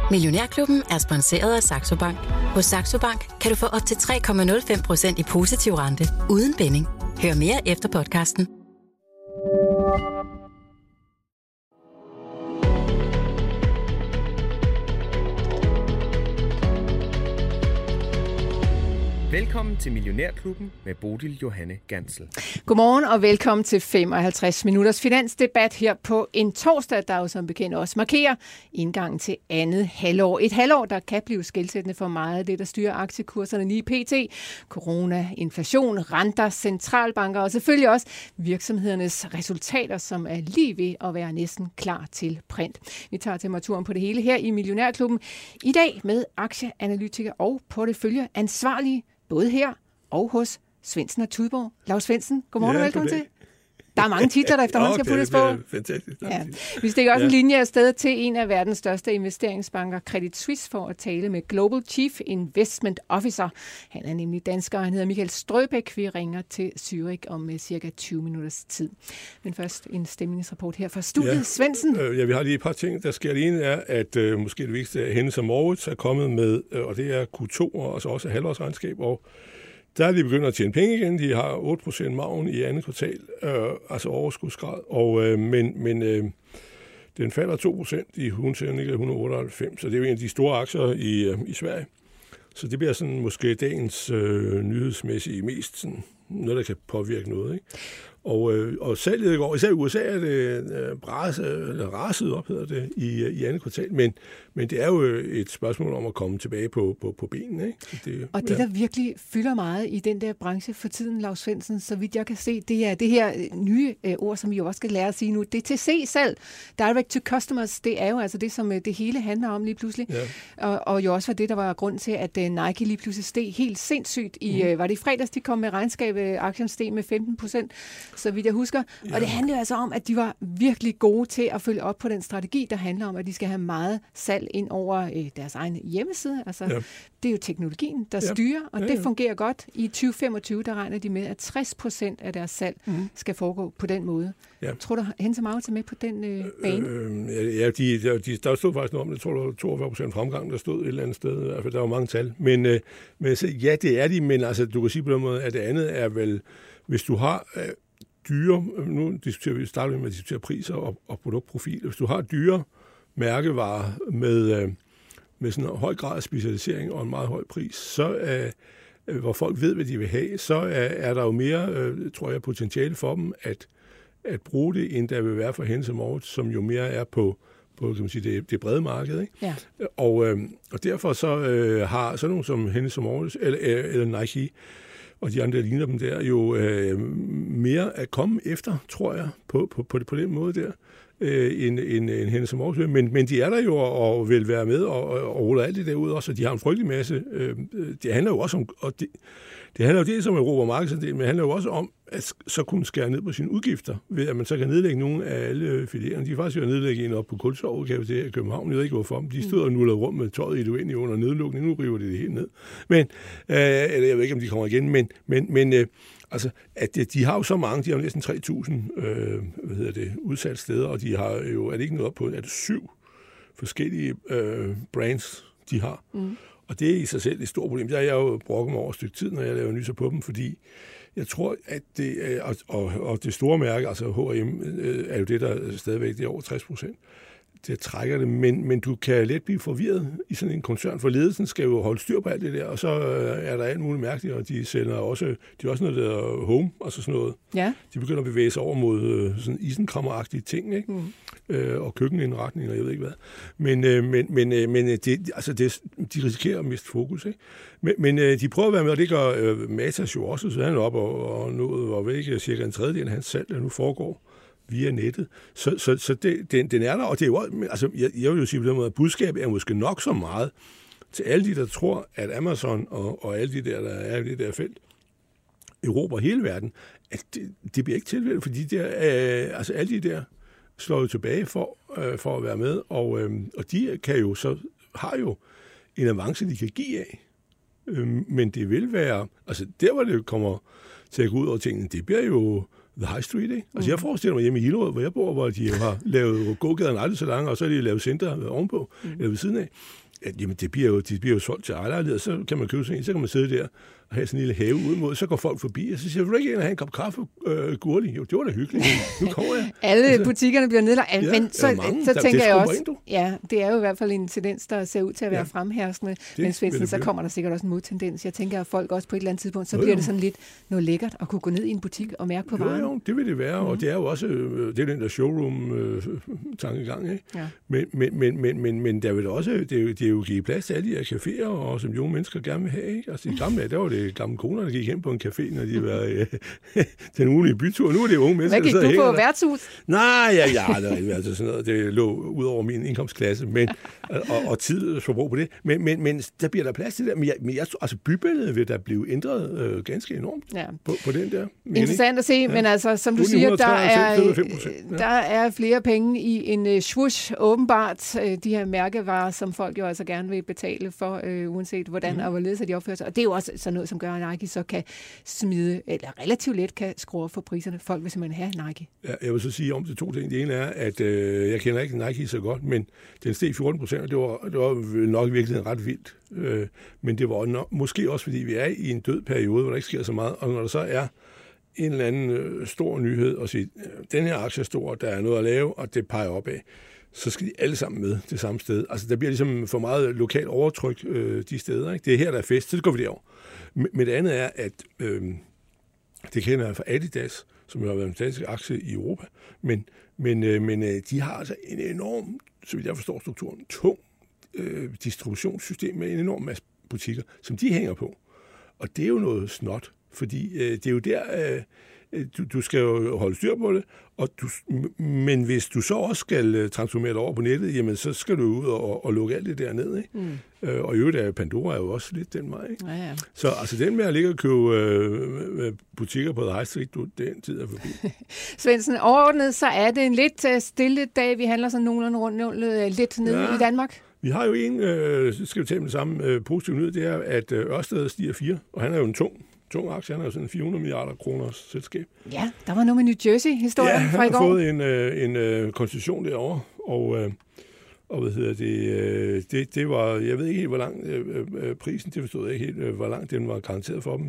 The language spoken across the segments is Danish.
Millionærklubben er sponsoreret af Saxo Bank. Hos Saxo Bank kan du få op til 3,05% i positiv rente uden binding. Hør mere efter podcasten. Velkommen til Millionærklubben med Bodil Johanne Gansel. Godmorgen og velkommen til 55 minutters finansdebat her på en torsdag, der jo som bekendt også markerer indgangen til andet halvår. Et halvår, der kan blive skelsættende for meget af det, der styrer aktiekurserne lige pt. Corona, inflation, renter, centralbanker og selvfølgelig også virksomhedernes resultater, som er lige ved at være næsten klar til print. Vi tager temperaturen på det hele her i Millionærklubben i dag med aktieanalytiker og porteføljeansvarlige både her og hos Svendsen og Tudborg. Lars Svendsen, godmorgen og velkommen til. Der er mange titler, der efterhånden skal puttes på. Fantastisk. Ja. Vi stikker også en linje afsted til en af verdens største investeringsbanker, Credit Suisse, for at tale med Global Chief Investment Officer. Han er nemlig dansker, og han hedder Michael Strøbæk. Vi ringer til Zürich om cirka 20 minutters tid. Men først en stemningsrapport her fra studiet. Ja. Svendsen. Vi har lige et par ting, der sker. Det ene er, at måske det vigtigste er Hennes & Mauritz er kommet med, og det er Q2 og altså også halvårsregnskab, og der er de begyndt at tjene penge igen. De har 8% margen i andet kvartal, altså overskudsgrad. Men den falder 2%. I Hundsøen ligger 198, så det er jo en af de store aktier i Sverige. Så det bliver sådan måske dagens nyhedsmæssige mest sådan, noget, der kan påvirke noget, ikke? Og salget i går, især i USA er det raset op, hedder det, i andet kvartal, men det er jo et spørgsmål om at komme tilbage på benene, ikke? Det der virkelig fylder meget i den der branche for tiden, Lars Svendsen, så vidt jeg kan se, det er det her nye ord, som vi jo også skal lære at sige nu, DTC-salg, Direct to Customers, det er jo altså det, som det hele handler om lige pludselig, og jo også var det, der var grund til, at Nike lige pludselig steg helt sindssygt var det i fredags, de kom med regnskab, aktien steg med 15%, så vidt jeg husker. Ja. Og det handler altså om, at de var virkelig gode til at følge op på den strategi, der handler om, at de skal have meget salg ind over deres egen hjemmeside. Altså, det er jo teknologien, der styrer, og det fungerer godt. I 2025, der regner de med, at 60% af deres salg skal foregå på den måde. Ja. Tror du, Hennes & Mauritz er med på den bane? Der stod faktisk noget om det. Jeg tror, der var 42% fremgang, der stod et eller andet sted. Altså, der var mange tal. Men ja, det er de, men altså, du kan sige på den måde, at det andet er vel, hvis du har dyre, nu starter vi med at diskutere priser og produktprofil. Hvis du har dyre mærkevarer med sådan en høj grad af specialisering og en meget høj pris, så hvor folk ved, hvad de vil have, så er der jo mere, tror jeg, potentiale for dem at bruge det, end der vil være for Hennes & Mauritz, som jo mere er på kan man sige, det brede marked, ikke? Ja. Og derfor så har sådan nogle som Hennes & Mauritz eller Nike og de andre, der ligner dem der, jo mere at komme efter, tror jeg, på den måde der, end Hennes & Mauritz. Men de er der jo og vil være med og ruller alt det der ud også, og de har en frygtelig masse. Det handler jo også om, og det handler jo dels om Europa markedsandel, men det handler jo også om at så kunne skære ned på sine udgifter, ved at man så kan nedlægge nogle af alle filialerne. De er faktisk jo nedlægge en op på Kultorvet i København. Jeg ved ikke hvorfor. De stod og nullede rum med tøjet i det uendelige under nedlukning. Nu river det helt ned. Men, eller jeg ved ikke, om de kommer igen, men altså, at de har jo så mange, de har jo næsten 3.000 udsatte steder, og de har jo, er det ikke noget op på, er det 7 forskellige brands, de har. Og det er i sig selv et stort problem. Der er jeg jo brokket mig over et stykke tid, når jeg laver nyser på dem, fordi jeg tror, at det og det store mærke, altså H&M, er jo det, der stadigvæk det er over 60%. Det trækker det, men du kan let blive forvirret i sådan en koncern, for ledelsen skal jo holde styr på alt det der, og så er der alt muligt mærkeligt, og de er også noget, der hedder home, altså sådan noget. Ja. De begynder at bevæge sig over mod sådan isenkrammeragtige ting, ikke? Og køkkenindretning, og jeg ved ikke hvad. Men de risikerer at miste fokus, ikke? Men de prøver at være med, og det gør Matas jo også, så han er op og nået, hvor ikke cirka en tredjedel af hans salg, der nu foregår via nettet. Så den er der, og det er jo, altså, jeg vil jo sige på den måde, at budskabet er måske nok så meget til alle de, der tror, at Amazon og alle de der er i det der felt, Europa og hele verden, at det bliver ikke tilfældet, fordi altså alle de der slår jo tilbage for at være med, og de kan jo så har jo en avance, de kan give af. Men det vil være, altså der hvor det kommer til at gå ud over tingene, det bliver jo The High Street, ikke? Altså, jeg forestiller mig hjemme i Hillerød, hvor jeg bor, hvor de har lavet gågaderne aldrig så lange, og så har de lavet center ovenpå, eller ved siden af. Jamen, de bliver jo solgt til ejerlejligheder, så kan man købe sådan en, så kan man sidde der og have sådan en lille have ud mod, så går folk forbi, og så siger, vil du ikke ind og have en kop kaffe, Gurli? Jo, det var da hyggeligt. Nu kommer jeg. Alle butikkerne bliver nedlagt, men så tænker jeg også, ind, det er jo i hvert fald en tendens, der ser ud til at være fremherskende, men Svendsen, så kommer der sikkert også en modtendens. Jeg tænker, at folk også på et eller andet tidspunkt, så bliver det sådan lidt noget lækkert at kunne gå ned i en butik og mærke på varen. Jo, det vil det være, og det er jo også, det er den der showroom-tankegang, ikke? Ja. Men der vil det også, det er jo givet plads til alle de her caféer, og som unge mennesker gerne vil have, ikke? Altså i gamle dage, der var det gamle koner, der gik hen på en café, når de var den ugenlige bytur. Nu er det unge mennesker, der sidder og hænger. Hvad gik du på værtshus? Nej, altså sådan noget. Det lå ud over min indkomstklasse, men, og tid for brug på det. Men der bliver der plads til det. Men altså bybilledet vil der blive ændret ganske enormt på den der. Interessant at se, men altså, som du siger, der er flere penge i en swoosh, åbenbart. De her mærkevarer, som folk jo altså gerne vil betale for, uanset hvordan og hvorledes de opfører sig. Og det er jo også sådan noget, som gør, at Nike så kan smide, eller relativt let kan skrue op for priserne. Folk vil simpelthen have Nike. Ja, jeg vil så sige om til to ting. Det ene er, at jeg kender ikke Nike så godt, men den steg 14%, og det var nok virkelig ret vildt. Men det var måske også, fordi vi er i en død periode, hvor der ikke sker så meget. Og når der så er en eller anden stor nyhed, og sige, den her aktie er stor, der er noget at lave, og det peger opad, så skal de alle sammen med det samme sted. Altså, der bliver ligesom for meget lokalt overtryk de steder, ikke? Det er her, der er fest, så går vi derover. Men det andet er, at det kender jeg fra Adidas, som jo har været en dansk aktie i Europa, men de har altså en enorm, så vidt jeg forstår strukturen, tung distributionssystem med en enorm masse butikker, som de hænger på. Og det er jo noget snot, fordi det er jo der, du skal jo holde styr på det, men hvis du så også skal transformere det over på nettet, jamen så skal du ud og lukke alt det der ned, ikke? Og i øvrigt er Pandora jo også lidt den vej, ikke? Ja. Så altså den med at ligge og købe butikker på The High Street, den tid er forbi. Svendsen, overordnet, så er det en lidt stille dag. Vi handler sådan nogenlunde rundt lidt nede i Danmark. Vi har jo skal vi tage med det samme positive nyhed, det er, at Ørsted stiger 4, og han er jo en tung aktie. Han er jo sådan en 400 milliarder kroners selskab. Ja, der var noget med New Jersey-historien fra i går. Ja, han har fået en koncession derovre, og hvad hedder det var, jeg ved ikke helt, hvor lang prisen, det forstod jeg ikke helt, hvor lang den var garanteret for dem,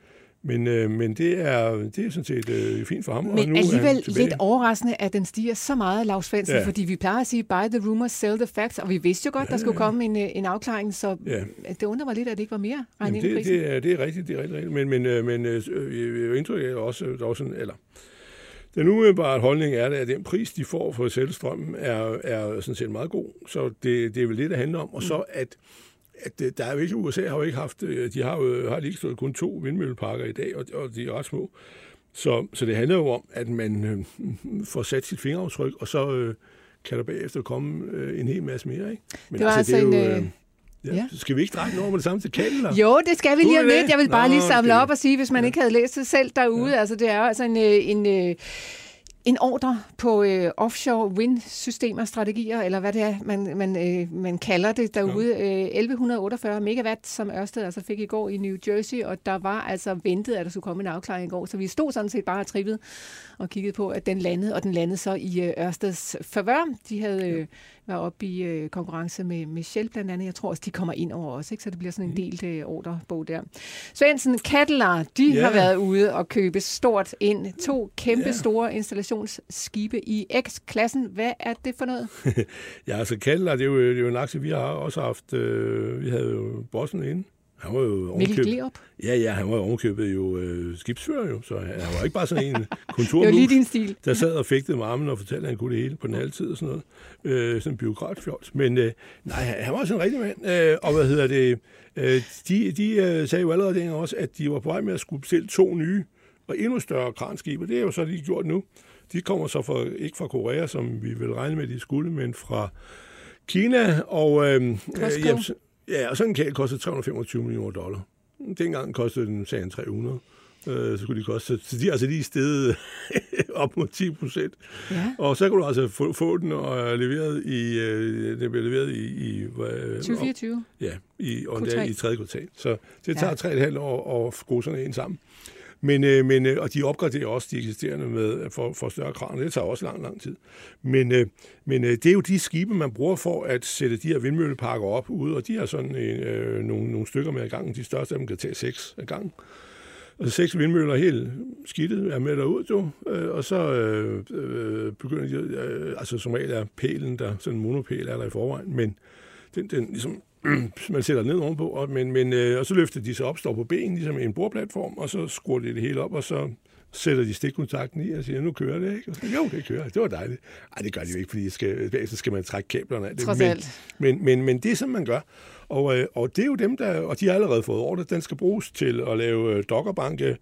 men det er sådan set fint for ham. Men og nu alligevel lidt overraskende, at den stiger så meget, Lars Svendsen, fordi vi plejer at sige, buy the rumors, sell the facts, og vi vidste jo godt, der skulle komme en afklaring, så det undrer mig lidt, at det ikke var mere regnet ind i prisen. Det er rigtigt, men indtryk er også, der var sådan, eller den umiddelbare holdning er, at den pris, de får for at sælge strømmen, er sådan set meget god, så det er vel det, der handler om, og så at der er jo ikke, USA har jo ikke haft, de har lige stået kun 2 vindmølleparker i dag, og de er ret små. Så det handler jo om, at man får sat sit fingeraftryk, og så kan der bagefter komme en hel masse mere, ikke? Men det var altså det er jo, skal vi ikke dreje over med det samme til Kettler? Jo, det skal vi lige om lidt. Jeg vil bare lige samle op og sige, hvis man ikke havde læst det selv derude, altså det er jo altså en ordre på offshore wind-systemer, strategier, eller hvad det er, man kalder det derude. 1148 megawatt, som Ørsted altså fik i går i New Jersey, og der var altså ventet, at der skulle komme en afklaring i går. Så vi stod sådan set bare og trippede og kiggede på, at den landede, og den landede så i Ørsteds favør. De havde været oppe i konkurrence med Shell blandt andet. Jeg tror også, de kommer ind over os, ikke? Så det bliver sådan en delt ordrebog der. Svendsen, Cadeler, de har været ude og købe stort ind. 2 kæmpe store installationsskibe i X-klassen. Hvad er det for noget? Ja, altså Cadeler, det er jo en aktie, vi har også haft. Vi havde jo bossen inde. Han var jo ovenkøbet. Ja, han var jo ovenkøbet skibsfører jo, så han var ikke bare sådan en kontormus, der sad og fægtede med armen og fortalte, at han kunne det hele på den halve tid og sådan noget. Sådan en byråkratfjols. Men nej, han var sådan en rigtig mand. Og hvad hedder det? De sagde jo allerede dengang også, at de var på vej med at skulle bestille 2 nye og endnu større kranskibe. Det er jo så, de gjort nu. De kommer så ikke fra Korea, som vi vil regne med, de skulle, men fra Kina. Og og sådan en kæl kostede $325 millioner. Dengang kostede den, sagde 300. Så kunne de koste. Så de er altså lige steget op mod 10%. Ja. Og så kan du altså få den og leveret det bliver leveret i 2024. Ja, i 3. kvartal. Så det tager 3,5 år at skrue sådan en sammen. Og de opgraderer også de eksisterende med for større kraner. Det tager også lang tid. Men det er jo de skibe, man bruger for at sætte de her vindmølleparker op ude, og de har sådan nogle stykker med ad gangen. De største af dem kan tage 6 ad gangen. Og 6 vindmøller helt skidtet er med derud, og så begynder de, altså som regel er pælen der, sådan en monopæl er der i forvejen, men den ligesom, man sætter ned ovenpå, og så løfter de sig op, står på ben, ligesom en bordplatform, og så skruer de det hele op, og så sætter de stikkontakten i og siger, nu kører det, ikke? Og så, jo, det kører, det var dejligt. Ej, det gør de jo ikke, fordi så skal man trække kablerne af det. Men det er sådan, man gør. Og det er jo dem, og de har allerede fået ordre, den skal bruges til at lave Doggerbanke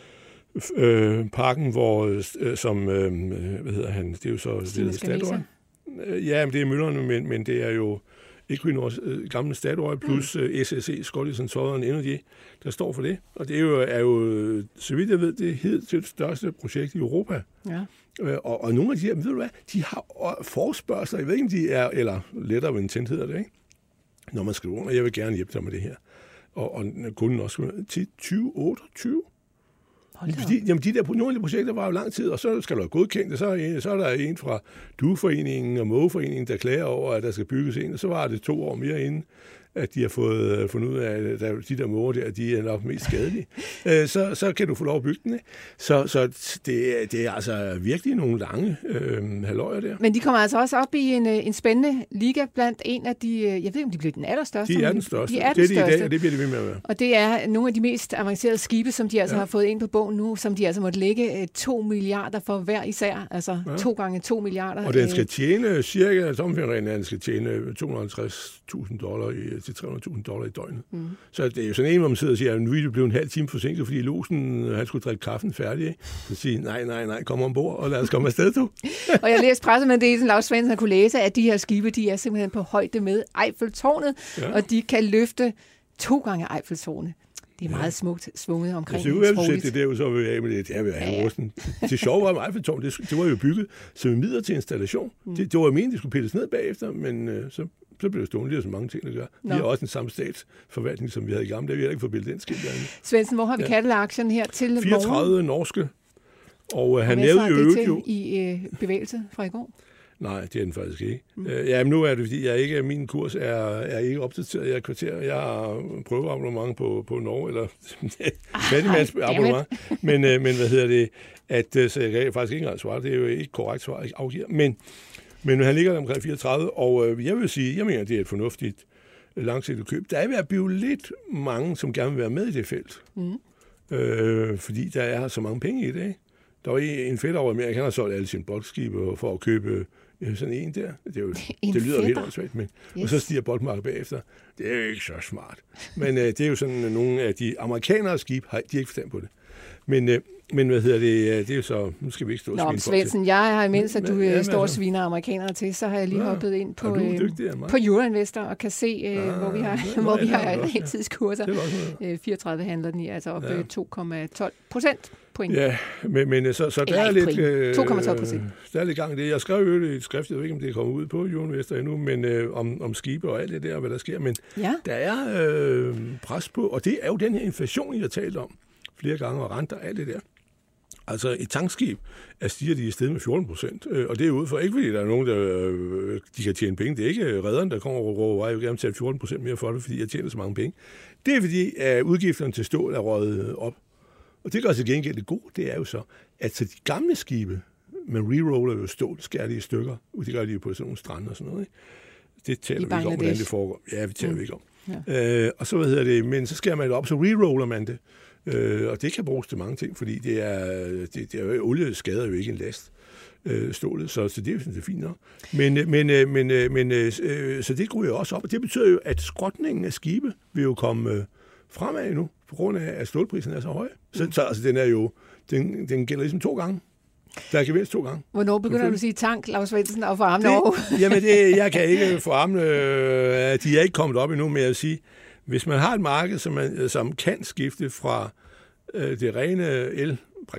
parken, hvor som, hvad hedder han, det er jo så Statoil. Ja, men det er møllerne, men det er jo Equinors gamle Statoil plus SSE, Scottish Southern Energy, der står for det. Og det er jo så vidt jeg ved, det hed til det største projekt i Europa. Ja. Og nogle af de her, ved du hvad, de har forespørgsler, jeg ved ikke, om de er, eller letter of intent hedder det, ikke? Når man skriver under, jeg vil gerne hjælpe dig med det her. Og kunden også til 2028. Fordi, jamen nogle af de projekter var jo lang tid, og så skal du have godkendt det. Så er der en fra DUE-foreningen og MOE-foreningen, der klager over, at der skal bygges en, og så var det 2 år mere inden, at de har fundet ud af, at de der måger der, de er nok mest skadelige. Så kan du få lov at bygge den, ikke? Så det er altså virkelig nogle lange halvøjer der. Men de kommer altså også op i en spændende liga blandt en af de, jeg ved ikke, om de bliver den allerstørste. De er den største. Det er de i dag, og det bliver det ved med at være. Og det er nogle af de mest avancerede skibe, som de altså har fået ind på bogen nu, som de altså måtte lægge 2 milliarder for hver især. Altså 2 gange 2 milliarder. Og den skal tjene cirka, den skal tjene $250,000 til $300,000 i døgnet. Så det er jo sådan en, hvor man sidder og siger, at nu er det blevet en halv time forsinket, fordi Losen, han skulle drikke kaffen færdig. Ikke? Så siger nej, kom ombord, og lad os komme afsted, du. Og jeg læste pressemeddelelsen, Lars Svendsen kunne læse, at de her skibe, de er simpelthen på højde med Eiffeltårnet, og de kan løfte 2 gange Eiffeltårnet. Det er meget smukt svunget omkring. Hvis du vil sætte det der, så vil jeg af med det. Det vil jeg have rosten. Det sjove var, at Eiffeltårnet, det var jo bygget som en midler til installation. Det var jo meningen, det skulle pilles ned bagefter, men så blev det stående. Det er så mange ting, der gør. Vi har også en samme statsforvaltning, som vi havde i gamle. Vi har ikke fået bildet den skilt derinde. Svendsen, hvor har vi Cadeler-aktien her til 34 norske. Og han lavede jo det til i bevægelse fra i går? Nej, det er den faktisk ikke. Men nu er det, fordi min kurs er ikke opdateret. Jeg er kvarter. Jeg har prøveabonnement på Norge, eller fattigmandsabonnement. Men hvad hedder det? Så jeg kan faktisk ikke engang svare. Det er jo ikke korrekt svar, jeg afgiver. Men han ligger omkring 34, og jeg vil sige, jeg mener, det er et fornuftigt langsigtet køb. Der er ved at blive lidt mange, som gerne vil være med i det felt. Fordi der er så mange penge i det, ikke? Der var en fætter over Amerika, han har solgt alle sine boldskibe for at købe sådan en der. Det lyder jo helt åndssvagt, men og så stiger boldmarkedet bagefter. Det er jo ikke så smart. Men det er jo sådan, nogle af de amerikanere skib, de har ikke forstand på det. Men hvad hedder det? Det er jo så, nu skal vi ikke stå og svine. Svendsen, jeg har imens, at du står og sviner amerikanere til, så har jeg lige hoppet ind på Euroinvestor og kan se, hvor vi har heltidskurser. 34 handler den i, altså op 2,12%. Point. Ja, men så der er lidt 2,12%. Der er lidt gang i det. Jeg skrev jo et skrift, jeg ved ikke, om det er kommet ud på Euroinvestor endnu, men om skibe og alt det der, hvad der sker. Men der er pres på, og det er jo den her inflation, jeg har talt om flere gange, og renter og alt det der. Altså et tankskib stiger de i stedet med 14%, og det er ud for ikke, fordi der er nogen, der de kan tjene penge. Det er ikke redderen, der kommer og råber, jeg vil gerne tage 14% mere for det, fordi jeg tjener så mange penge. Det er fordi, at udgifterne til stål er røget op. Og det gør sig gengæld det gode, det er jo så, at så de gamle skibe, man reroller jo stål, skærer det i stykker, og det gør de jo på sådan nogle strande og sådan noget. Ikke? Det taler vi ikke om, hvordan det foregår. Ja, vi taler ikke om. Ja. Og så, men så skærer man det op, så reroller man det. Og det kan bruges til mange ting, fordi det er olie skader jo ikke en last, stålet, så det er jo sådan, det er fint nok. Men så det går jo også op, og det betyder jo, at skrotningen af skibe vil jo komme fremad nu, på grund af, at stålprisen er så høj. Så altså, den er jo, den gælder ligesom 2 gange. Der er gevinst 2 gange. Hvornår begynder du at sige tank, Lars Svendsen, og forarmene over? Jamen, jeg kan ikke forarmene, de er ikke kommet op endnu, men jeg vil sige, hvis man har et marked, som kan skifte fra det rene el,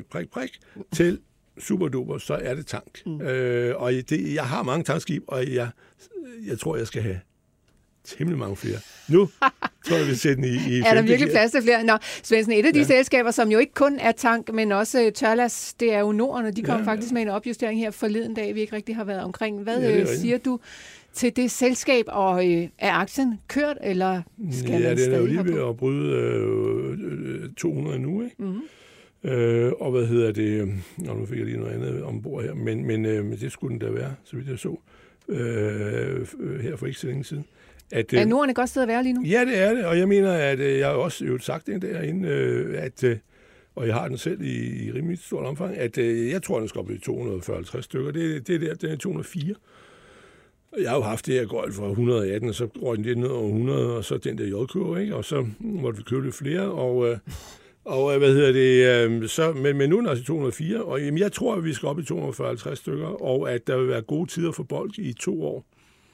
til superduper, så er det tank. Og jeg har mange tankskib, og jeg tror, jeg skal have temmelig mange flere. Nu tror jeg, vi sætter den i er der virkelig plads til flere? Nå, Svendsen, et af de selskaber, som jo ikke kun er tank, men også Tørlas, det er jo Norden, og de kom faktisk med en opjustering her forleden dag, vi ikke rigtig har været omkring. Hvad siger du til det selskab, og er aktien kørt, eller skal man stadig den er jo lige ved at bryde 200 nu, ikke? Mm-hmm. Og hvad hedder det? Nu fik jeg lige noget andet ombord her, men det skulle den da være, så vidt jeg så, her for ikke så længe siden. Er Norden et godt sted at være lige nu? Ja, det er det, og jeg mener, at jeg har også jo sagt det derinde, og jeg har den selv i rimelig stort omfang, at jeg tror, den skal op i 240 stykker. Den er 204. Jeg har jo haft det her gøjl fra 118, og så røg den lidt ned over 100, og så den der J-kurve, ikke? Og så måtte vi købe lidt flere, og hvad hedder det, så, men nu er den altså 204, og jamen, jeg tror, at vi skal op i 240 stykker, og at der vil være gode tider for bold i 2 år.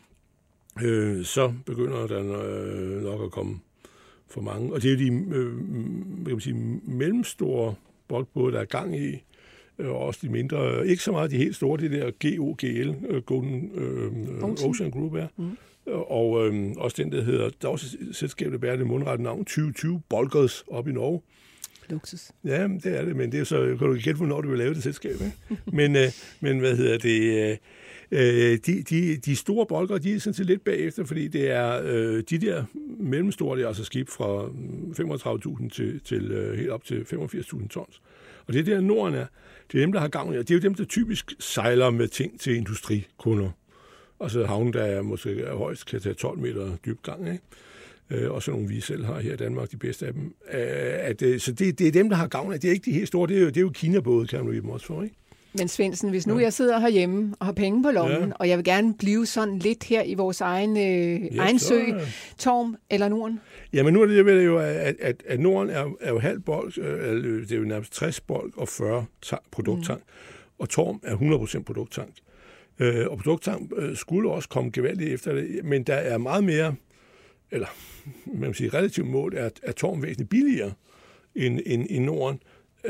Så begynder der nok at komme for mange. Og det er jo de mellemstore boldbåde, der er gang i, og også de mindre. Ikke så meget de helt store, det der GOGL, Golden Ocean Group er. Mm. Og også den, der hedder, der er også et selskab, der bærer det mundrette navn, 2020 Bulkers op i Norge. Luksus. Ja, det er det, men det er så, kan du ikke gætte, hvornår du vil lave det selskab, ikke? Men hvad hedder det... De store bolker, de er sådan set lidt bagefter, fordi det er de der mellemstore, det er altså skib fra 35.000 til helt op til 85.000 tons. Og det der Norden er, det er dem, der har gavn af. Det er jo dem, der typisk sejler med ting til industrikunder. Altså havnen, der måske højst kan tage 12 meter dybgang, ikke? Og så nogle vi selv har her i Danmark, de bedste af dem. Så det er dem, der har gavn af. Det er ikke de helt store, det er jo Kina-både, kan man jo dem også for, ikke? Men Svendsen, hvis nu jeg sidder herhjemme og har penge på lommen, og jeg vil gerne blive sådan lidt her i vores egen sø, Torm eller Norden? Jamen nu er det jo, at Norden er jo halv bold, det er jo nærmest 60 bold og 40 produkttank, og Torm er 100% produkttank. Og produkttank skulle også komme gevaldigt efter det, men der er meget mere, eller man kan sige relativt mål, er Torm væsentligt billigere end Norden.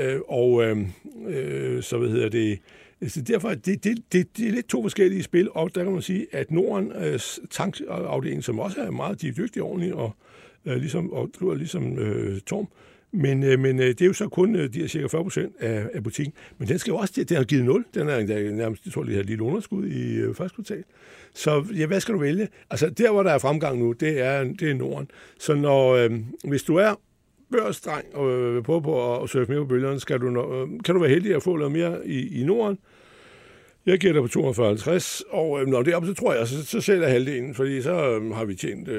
Så hvad hedder det? Så derfor det er lidt to forskellige spil, og der kan man sige, at Nordens tankafdeling, som også er meget dygtig ordentlig og ligesom Torm, men det er jo så kun de her cirka 40% af butikken. Men den skal jo også, den har givet 0. Den er nærmest, jeg tror, det har et lille underskud i første kvartal. Så ja, hvad skal du vælge? Altså der, hvor der er fremgang nu, det er Norden. Så hvis du er børsdreng og prøve på at surfe mere på bølgerne, kan du være heldig at få noget mere i Norden. Jeg giver dig på 250, og når det er op, så tror jeg, så sælger halvdelen, fordi så har vi tjent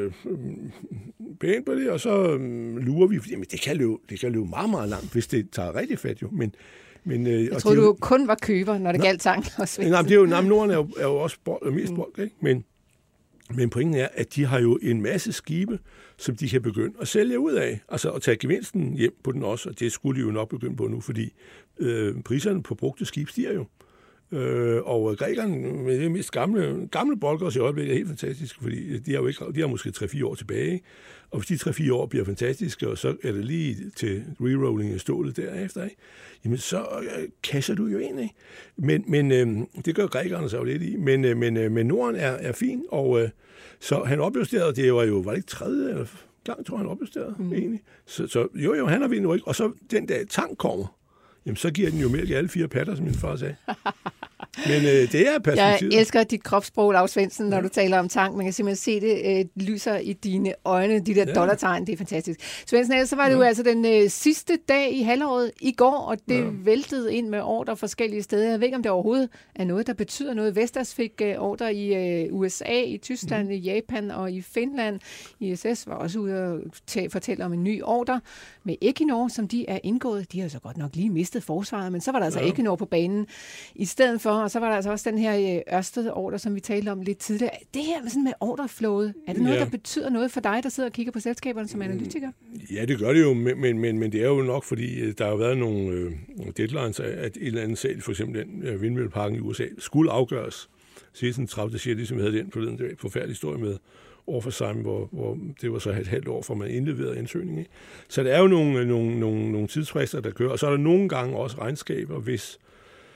pænt på det, og så lurer vi. Jamen, det kan løbe meget, meget langt, hvis det tager rigtig fat jo. Men jeg tror, du kun var køber, når det galt tank og Svendsen. Norden er jo også mest bold, ikke? Men pointen er, at de har jo en masse skibe, som de kan begynde at sælge ud af. Altså at tage gevinsten hjem på den også, og det skulle de jo nok begynde på nu, fordi priserne på brugte skib stiger jo. Og grækerne med det mest gamle bolkers i øjeblikket er helt fantastiske, fordi de har måske 3-4 år tilbage. Og hvis de 3-4 år bliver fantastiske, og så er det lige til rerolling af stålet derefter, ikke? Jamen så kasser du jo ind, ikke? Men det gør grækerne så jo lidt i. Men Norden er fin, og så han opjusterede, det var det ikke tredje eller gang, tror han opjusterede egentlig. Så jo, han har vi nu ikke. Og så den dag tank kommer, jamen så giver den jo mælk i alle 4 patter, som min far sagde. Men det er perspektivet. Jeg elsker dit kropssprog, Lars Svendsen, når du taler om tank. Man kan simpelthen se det lyser i dine øjne, de der dollartegn. Det er fantastisk. Svendsen, så var det jo altså den sidste dag i halvåret i går, og det væltede ind med ordre forskellige steder. Jeg ved ikke, om det overhovedet er noget, der betyder noget. Vestas fik ordre i USA, i Tyskland, i Japan og i Finland. ISS var også ude og fortælle om en ny ordre med Equinor, som de er indgået. De har så godt nok lige mistet forsvaret, men så var der altså Equinor på banen i stedet for, og så var der altså også den her Ørsted-ordre, som vi talte om lidt tidligere. Det her sådan med ordreflåde, er det noget, der betyder noget for dig, der sidder og kigger på selskaberne som analytiker? Ja, det gør det jo, men det er jo nok, fordi der har været nogle deadlines af, at et eller andet sag, for eksempel den vindmølleparken i USA, skulle afgøres. Season 30, siger ligesom vi havde den forleden, det var en forfærdelig historie med Orpheusheim, hvor det var så et halvt år, for man indleverede ansøgningen. Så der er jo nogle tidsfrister, der kører, og så er der nogle gange også regnskaber, hvis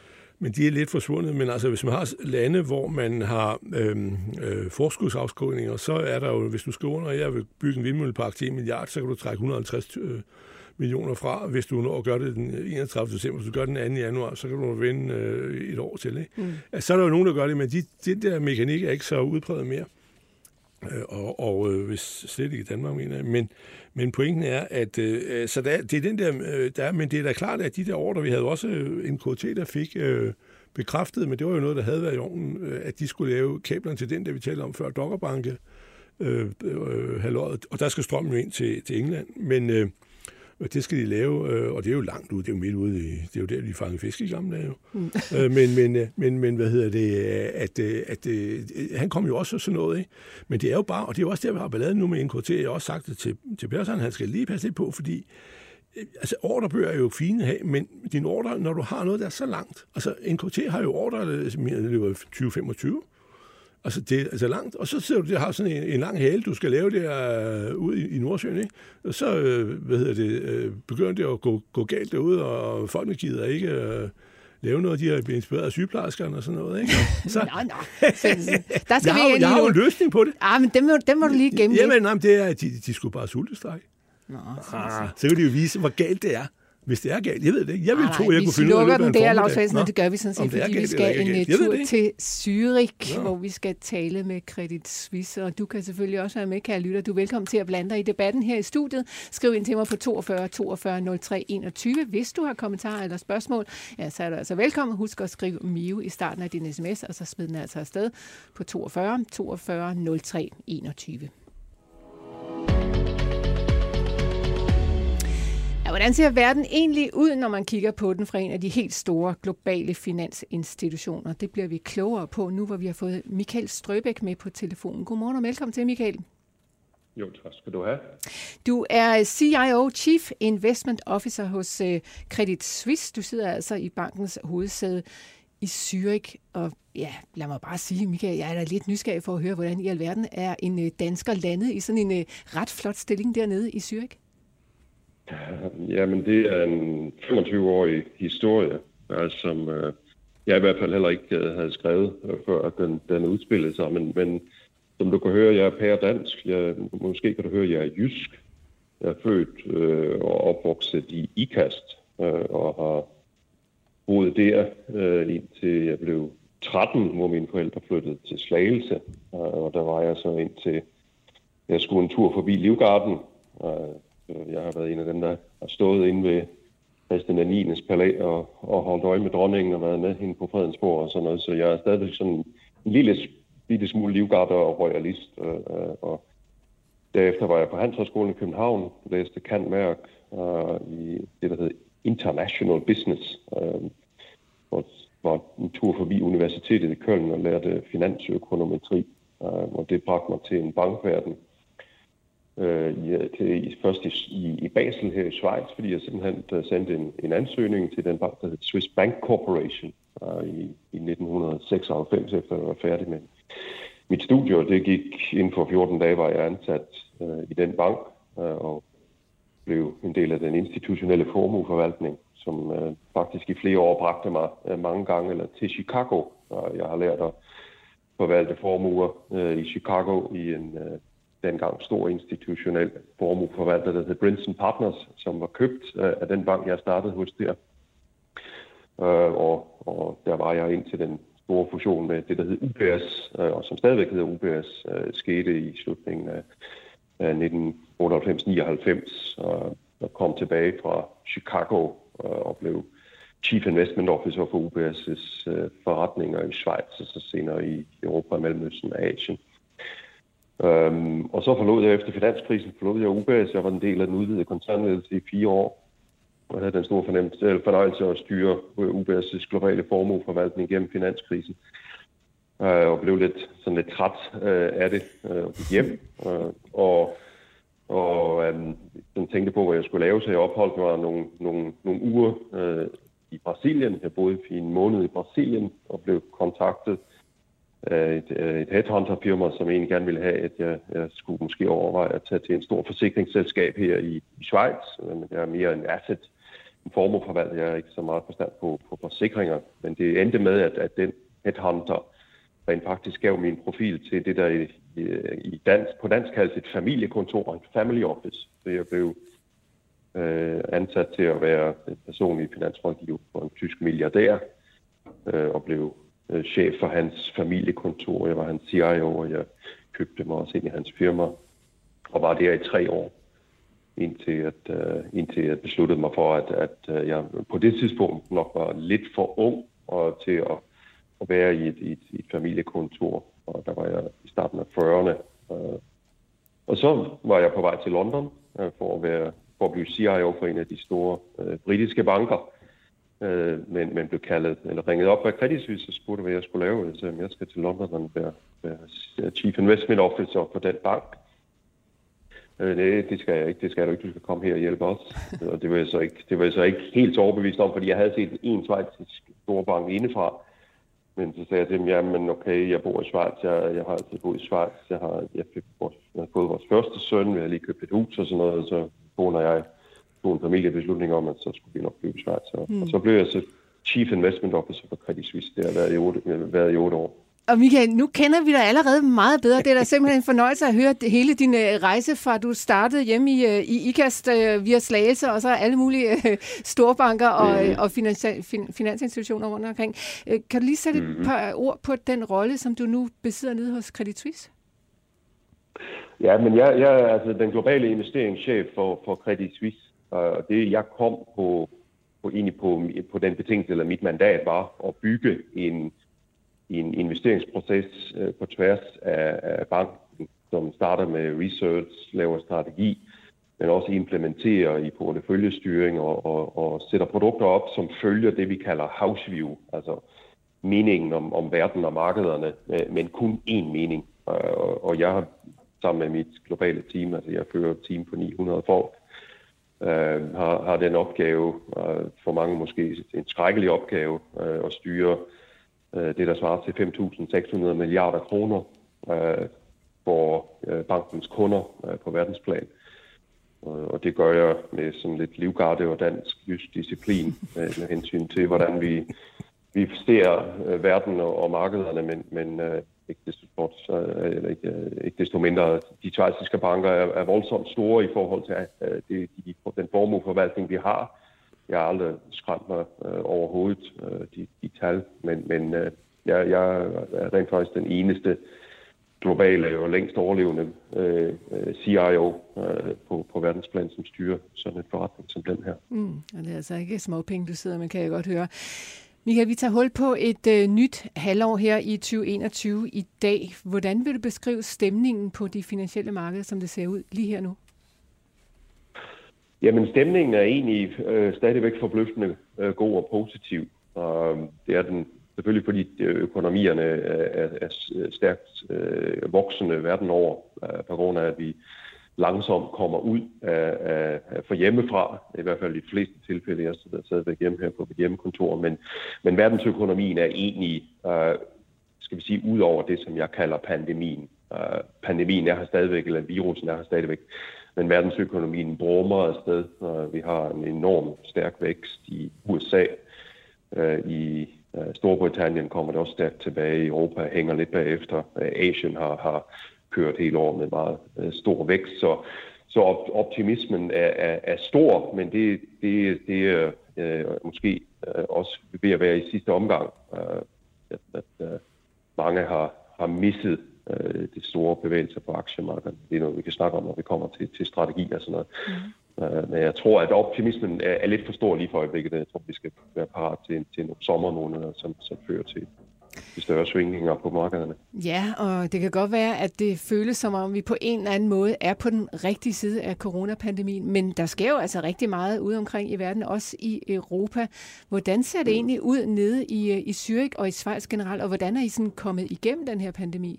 men de er lidt forsvundet. Men altså, hvis man har lande, hvor man har forskudsafskrivninger, så er der jo, hvis du skal under, jeg vil bygge en vindmøllepark til 1 milliard, så kan du trække 150 millioner fra. Hvis du når at gøre det den 31. december, hvis du gør den 2. januar, så kan du vinde et år til. Ikke? Altså, så er der jo nogen, der gør det, men den der mekanik er ikke så udbredt mere. Og hvis slet ikke i Danmark, mener jeg. Men pointen er, at så det er den der, men det er da klart, at de der ordre, vi havde også en KT, der fik bekræftet, men det var jo noget, der havde været i ovnen, at de skulle lave kablerne til den, der vi talte om før, Doggerbanke, halvåret, og der skal strømmen ind til England, men det skal de lave, og det er jo langt ude, det er jo midt ude, det er jo der, de fanger fisk i gamle dage. Men hvad hedder det, han kom jo også sådan noget, ikke? Men det er jo bare, og det er jo også der, vi har balladen nu med NKT, jeg har også sagt det til Persson, han skal lige passe lidt på, fordi altså ordrebøger er jo fine her, men din ordre, når du har noget, der er så langt, altså NKT har jo ordre, det var 2025, altså det er altså langt, og så sidder du der og har sådan en lang hale, du skal lave der ude i Nordsøen, ikke? Og så, begynder det at gå galt derude, og folkene gider ikke lave noget, de har blivet inspireret af sygeplejerskerne og sådan noget, ikke? Så... Der skal jeg har jo en løsning på det. Men dem må du lige gemme. Jamen, det er, de skulle bare sultestrække. Så kan de jo vise, hvor galt det er. Hvis det er galt, jeg ved det ikke. Jeg vil tro, jeg kunne finde ud af det. Vi slukker den der, Lars Svendsen, og det gør vi sådan set, fordi vi skal en tur til Zürich, hvor vi skal tale med Credit Suisse, og du kan selvfølgelig også være med, kære lytter. Du er velkommen til at blande dig i debatten her i studiet. Skriv ind til mig på 42 42 03 21. Hvis du har kommentarer eller spørgsmål, ja, så er du altså velkommen. Husk at skrive MIO i starten af din sms, og så smid den altså afsted på 42 42 03 21. Hvordan ser verden egentlig ud, når man kigger på den fra en af de helt store globale finansinstitutioner? Det bliver vi klogere på nu, hvor vi har fået Michael Strøbæk med på telefonen. Godmorgen og velkommen til, Michael. Jo, tak skal du have. Du er CIO, Chief Investment Officer hos Credit Suisse. Du sidder altså i bankens hovedsæde i Zürich. Og ja, lad mig bare sige, Michael, jeg er da lidt nysgerrig for at høre, hvordan i alverden er en dansker landet i sådan en ret flot stilling dernede i Zürich? Jamen, det er en 25-årig historie, som jeg i hvert fald heller ikke havde skrevet, før den udspillede sig. Men som du kan høre, jeg er pæredansk. Måske kan du høre, jeg er jysk. Jeg er født og opvokset i Ikast og har boet der indtil jeg blev 13, hvor mine forældre flyttede til Slagelse. Og der var jeg så indtil jeg skulle en tur forbi Livgarden. Jeg har været en af dem, der har stået inde ved Christian 9. palæ og holdt øje med dronningen og været med hende på Fredensborg og sådan noget. Så jeg er stadig sådan en lille smule livgarder og royalist. Og derefter var jeg på Handelshøjskolen i København, læste cand.merc i det, der hedder International Business. Var en tur forbi universitetet i Køln og lærte finansøkonometri. Og det bragte mig til en bankverden. Først i Basel her i Schweiz, fordi jeg simpelthen sendte en ansøgning til den bank, der hedder Swiss Bank Corporation i 1996, efter jeg var færdig med mit studie, og det gik inden for 14 dage, var jeg ansat i den bank og blev en del af den institutionelle formueforvaltning, som faktisk i flere år bragte mig mange gange til Chicago. Jeg har lært at forvalte formuer i Chicago i en dengang stor institutionel formueforvalter, der hed Brinson Partners, som var købt af den bank, jeg startede hos der. Og der var jeg ind til den store fusion med det, der hed UBS, og som stadigvæk hedder UBS, skete i slutningen af 1998-99, og kom tilbage fra Chicago og blev Chief Investment Officer for UBS' forretninger i Schweiz, og så senere i Europa, Mellemøsten og Asien. Og så forlod jeg efter finanskrisen, UBS. Jeg var en del af den udvidede koncernledelse i 4 år. Jeg havde den store fornøjelse at styre UBS' globale formueforvaltning gennem finanskrisen. Og blev lidt træt af det og gik hjem. Og tænkte på, hvad jeg skulle lave, så jeg opholdt mig nogle uger i Brasilien. Jeg boede i en måned i Brasilien og blev kontaktet et headhunter-firma, som egentlig gerne ville have, at jeg skulle måske overveje at tage til en stor forsikringsselskab her i Schweiz. Men jeg er mere en asset formueforvalter. Jeg er ikke så meget forstand på forsikringer, men det endte med, at den headhunter rent faktisk gav min profil til det, der på dansk kaldes et familiekontor, et family office. Så jeg blev ansat til at være personlig finansrådgiver for en tysk milliardær, og blev chef for hans familiekontor. Jeg var hans CIO, og jeg købte mig også ind i hans firma, og var der i 3 år, indtil jeg besluttede mig for, at jeg på det tidspunkt nok var lidt for ung til at være i et familiekontor, og der var jeg i starten af 40'erne. Og så var jeg på vej til London for at blive CIO for en af de store britiske banker, men blev ringet op af Credit Suisse og spurgte, hvad jeg skulle lave. Så jeg skal til London og være Chief Investment Officer for den bank. Nej, det skal jeg ikke. Det skal du ikke. Du skal komme her og hjælpe os. Og det var jeg så ikke helt så overbevist om, fordi jeg havde set en schweizisk storbank indefra. Men så sagde jeg til dem, jamen okay, jeg bor i Schweiz. Jeg har altid boet i Schweiz. Jeg har fået vores første søn. Vi har lige købt et hus og sådan noget. Og så Kone og jeg tog en familiebeslutning om, at så skulle vi nok blive i Schweiz. Og så blev jeg så Chief Investment Officer for Credit Suisse. Det har været i 8 år. Og Michael, nu kender vi dig allerede meget bedre. Det er da simpelthen en fornøjelse at høre hele din rejse fra du startede hjemme i IKAST via Slagelse, og så alle mulige storbanker og finansinstitutioner rundt omkring. Kan du lige sætte et par ord på den rolle, som du nu besidder nede hos Credit Suisse? Ja, men jeg er altså den globale investeringschef for Credit Suisse. Og det jeg kom på den betingelse, eller mit mandat var at bygge en investeringsproces på tværs af banken, som starter med research, laver strategi, men også implementerer i porteføljestyring og sætter produkter op, som følger det, vi kalder house view, altså meningen om verden og markederne, men kun én mening. Og jeg har sammen med mit globale team, altså jeg fører et team på 900 folk, har den opgave, for mange måske en skrækkelig opgave, at styre det, der svarer til 5.600 milliarder kroner for bankens kunder på verdensplan. Og det gør jeg med sådan lidt livgarde og dansk jysk disciplin med hensyn til, hvordan vi ser verden og markederne, men ikke desto mindre. De schweiziske banker er voldsomt store i forhold til den formueforvaltning, vi har. Jeg har aldrig skræmt mig overhovedet de tal, men jeg er rent faktisk den eneste globale og længst overlevende CIO på verdensplan, som styrer sådan en forretning som den her. Og det er altså ikke småpenge, du sidder med, kan jeg godt høre. Michael, vi tager hul på et nyt halvår her i 2021 i dag. Hvordan vil du beskrive stemningen på de finansielle markeder, som det ser ud lige her nu? Jamen, stemningen er egentlig stadigvæk forbløffende god og positiv. Det er den selvfølgelig, fordi økonomierne er stærkt voksende verden over, på grund af, at vi langsomt kommer ud fra hjemmefra, i hvert fald i de fleste tilfælde. Jeg sidder stadigvæk hjemme her på mit hjemmekontor, men verdensøkonomien er egentlig, skal vi sige, ud over det, som jeg kalder pandemien. Pandemien er her stadigvæk, eller virusen er her stadigvæk, men verdensøkonomien brummer afsted. Vi har en enorm stærk vækst i USA. I Storbritannien kommer det også stærkt tilbage. Europa hænger lidt bagefter. Asien har kørt hele året med meget stor vækst. Så optimismen er stor, men det er måske også ved at være i sidste omgang. At mange har misset de store bevægelser på aktiemarkedet. Det er noget, vi kan snakke om, når vi kommer til strategi og sådan noget. Men jeg tror, at optimismen er lidt for stor lige for øjeblikket. Jeg tror, vi skal være parat til nogle sommermåneder, som fører til de større svingninger på markederne. Ja, og det kan godt være, at det føles som om, vi på en eller anden måde er på den rigtige side af coronapandemien, men der sker jo altså rigtig meget ude omkring i verden, også i Europa. Hvordan ser det egentlig ud nede i Zürich og i Schweiz generelt, og hvordan er I sådan kommet igennem den her pandemi?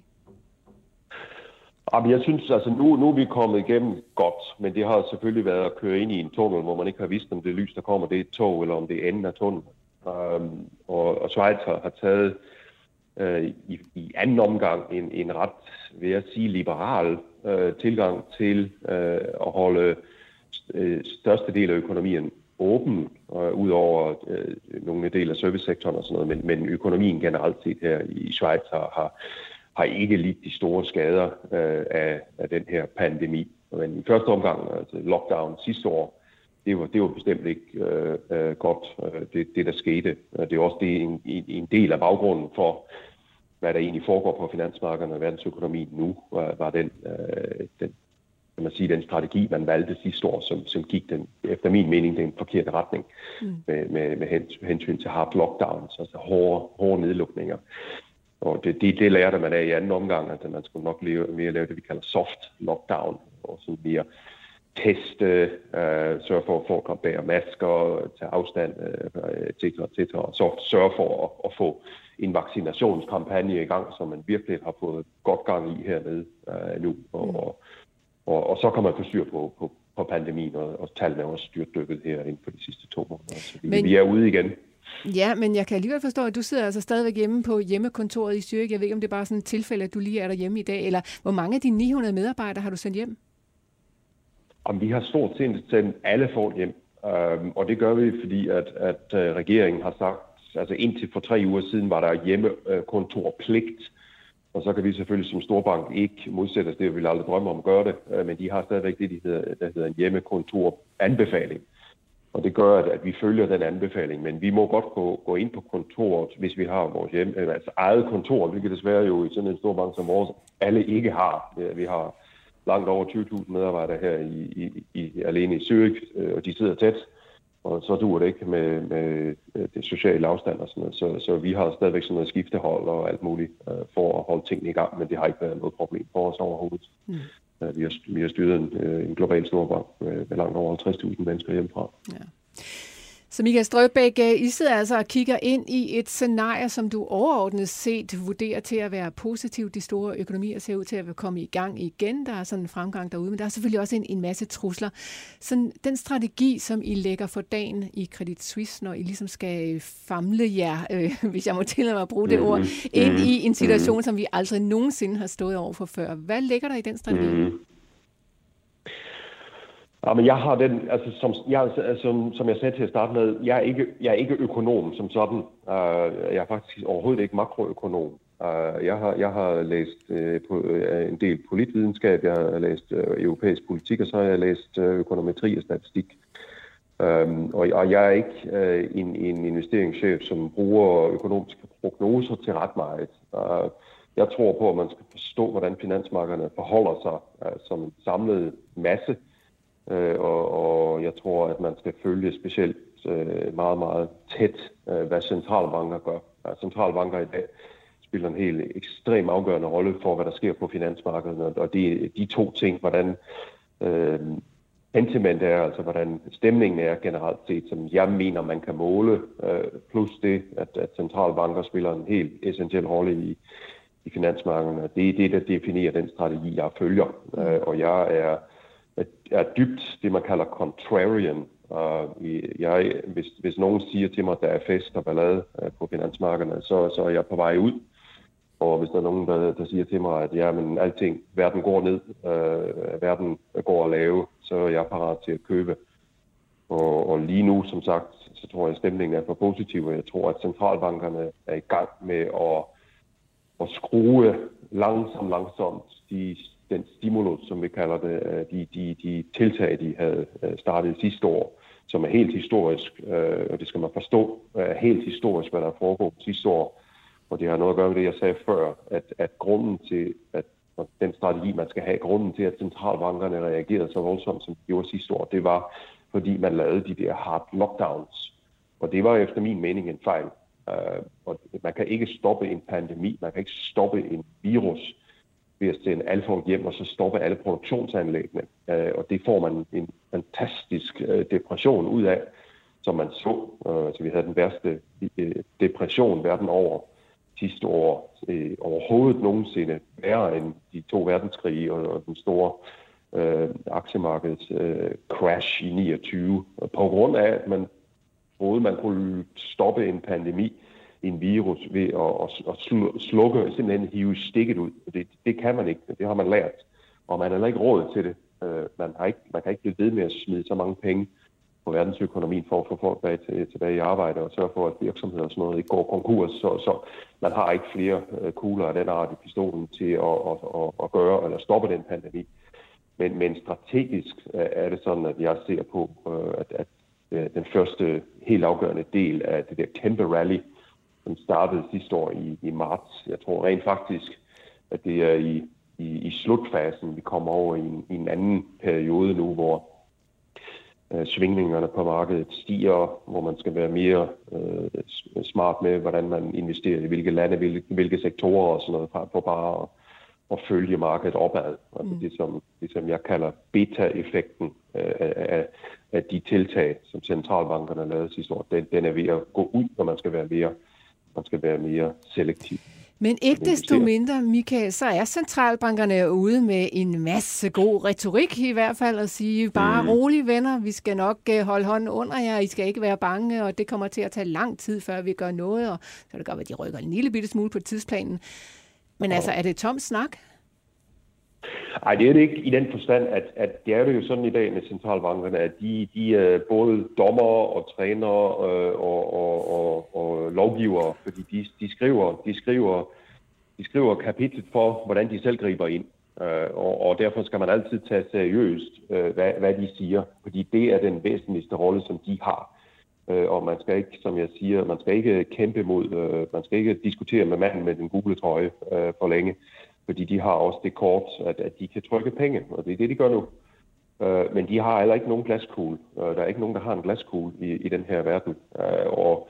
Jeg synes, altså nu er vi kommet igennem godt, men det har selvfølgelig været at køre ind i en tunnel, hvor man ikke har vidst, om det lys, der kommer, det er et tog, eller om det er enden af tunnelen. Og Schweiz har taget i anden omgang en ret, vil jeg sige, liberal tilgang til at holde største del af økonomien åben, ud over nogle dele af servicesektoren og sådan noget, men økonomien generelt set her i Schweiz har ikke lidt de store skader af den her pandemi. Men i første omgang, altså lockdown sidste år, det var bestemt ikke godt, det der skete. Det er også en del af baggrunden for, hvad der egentlig foregår på finansmarkederne og verdensøkonomien nu, var den strategi, man valgte sidste år, som gik efter min mening den forkerte retning med hensyn til hard lockdowns, altså hårde nedlukninger. Og det lærte man af i anden omgang, at man skulle nok mere lave det, vi kalder soft lockdown, og sådan mere teste, sørge for at folk bære masker, tage afstand, etc. Og så sørge for at få en vaccinationskampagne i gang, som man virkelig har fået godt gang i hernede nu. Og så kan man få styr på pandemien, og tallene er også styrtdykket her inden for de sidste 2 måneder. Så vi er ude igen. Ja, men jeg kan alligevel forstå, at du sidder altså stadigvæk hjemme på hjemmekontoret i Zürich. Jeg ved ikke, om det er bare sådan et tilfælde, at du lige er derhjemme i dag, eller hvor mange af dine 900 medarbejdere har du sendt hjem? Vi har stort set sendt alle folk hjem, og det gør vi, fordi at regeringen har sagt, altså indtil for 3 uger siden var der hjemmekontorpligt, og så kan vi selvfølgelig som storbank ikke modsætte os det, vi vil aldrig drømme om at gøre det, men de har stadigvæk det, der hedder en hjemmekontoranbefaling. Og det gør, at vi følger den anbefaling, men vi må godt gå ind på kontoret, hvis vi har vores eget kontor, hvilket desværre jo i sådan en stor bank som vores alle ikke har. Vi har langt over 20.000 medarbejdere her alene i Zürich, og de sidder tæt, og så duer det ikke med det sociale afstand og sådan noget. Så vi har stadigvæk sådan noget skiftehold og alt muligt for at holde tingene i gang, men det har ikke været noget problem for os overhovedet. Vi har styret en global storbank med langt over 50.000 mennesker hjemmefra. Ja. Så Michael Strøbæk, I sidder altså og kigger ind i et scenarie, som du overordnet set vurderer til at være positivt. De store økonomier ser ud til at komme i gang igen. Der er sådan en fremgang derude, men der er selvfølgelig også en masse trusler. Så den strategi, som I lægger for dagen i Credit Suisse, når I ligesom skal famle jer, hvis jeg må tillade mig at bruge det ord, ind i en situation, som vi aldrig nogensinde har stået over for før. Hvad ligger der i den strategi? Ja, men jeg har den, altså som jeg sagde til at starte med, jeg er ikke økonom som sådan. Jeg er faktisk overhovedet ikke makroøkonom. Jeg har læst en del politvidenskab, jeg har læst europæisk politik, og så har jeg læst økonometri og statistik. Og jeg er ikke en investeringschef, som bruger økonomiske prognoser til ret meget. Jeg tror på, at man skal forstå, hvordan finansmarkederne forholder sig som en samlet masse. Og jeg tror, at man skal følge specielt meget, meget tæt, hvad centralbanker gør. Centralbanker i dag spiller en helt ekstrem afgørende rolle for, hvad der sker på finansmarkederne. Og det er de 2 ting, hvordan sentiment er, altså hvordan stemningen er generelt set, som jeg mener, man kan måle. Plus det, at centralbanker spiller en helt essentiel rolle i finansmarkederne. Det er det, der definerer den strategi, jeg følger. Og jeg er dybt det, man kalder contrarian. Hvis nogen siger til mig, at der er fest og ballade på finansmarkederne, så er jeg på vej ud. Og hvis der er nogen, der siger til mig, at verden går ned, verden går at lave, så er jeg parat til at købe. Og lige nu, som sagt, så tror jeg, at stemningen er for positiv, og jeg tror, at centralbankerne er i gang med at skrue langsomt den stimulus, som vi kalder det, de tiltag, de havde startet sidste år, som er helt historisk, og det skal man forstå, helt historisk, hvad der er foregået sidste år. Og det har noget at gøre med det, jeg sagde før, at grunden til, at den strategi, man skal have, grunden til, at centralbankerne reagerede så voldsomt, som de gjorde sidste år, det var, fordi man lavede de der hard lockdowns. Og det var efter min mening en fejl. Og man kan ikke stoppe en pandemi, man kan ikke stoppe en virus ved at sende alle folk hjem, og så stoppe alle produktionsanlæggene. Og det får man en fantastisk depression ud af, som man så. Så vi havde den værste depression verden over sidste år. Overhovedet nogensinde værre end de 2 verdenskrige og den store aktiemarkeds crash i 29. På grund af, at man troede, man kunne stoppe en pandemi, en virus ved at slukke, simpelthen hive stikket ud. Det kan man ikke. Det har man lært. Og man har ikke råd til det. Man kan ikke blive ved med at smide så mange penge verdensøkonomien for at få folk tilbage i arbejde og sørge for, at virksomheder og sådan noget ikke går konkurs. Så man har ikke flere kugler af den art i pistolen til at gøre eller stoppe den pandemi. Men strategisk er det sådan, at jeg ser på, at den første helt afgørende del af det der kæmpe rally, som startede sidste år i marts. Jeg tror rent faktisk, at det er i slutfasen, vi kommer over i en anden periode nu, hvor svingningerne på markedet stiger, hvor man skal være mere smart med, hvordan man investerer i hvilke lande, hvilke sektorer og sådan noget, frem for bare at følge markedet opad. Altså det, som jeg kalder beta-effekten af de tiltag, som centralbankerne lavede sidste år, den er ved at gå ud, og man skal være mere selektiv. Men ikke desto mindre, Michael, så er centralbankerne ude med en masse god retorik i hvert fald, at sige, bare rolig venner, vi skal nok holde hånden under jer, I skal ikke være bange, og det kommer til at tage lang tid, før vi gør noget, og så kan det godt være, at de rykker en lille bitte smule på tidsplanen. Men altså, er det tom snak? Nej, det er det ikke i den forstand, at det er det jo sådan i dag med centralbankerne, at de er både dommere og trænere og lovgivere, fordi de skriver kapitlet for, hvordan de selv griber ind. Og derfor skal man altid tage seriøst, hvad de siger, fordi det er den væsentligste rolle, som de har. Og man skal ikke, som jeg siger, man skal ikke kæmpe mod, man skal ikke diskutere med manden med den gule trøje for længe, fordi de har også det kort, at de kan trykke penge, og det er det, de gør nu. Men de har heller ikke nogen glaskugle. Der er ikke nogen, der har en glaskugle i den her verden. Og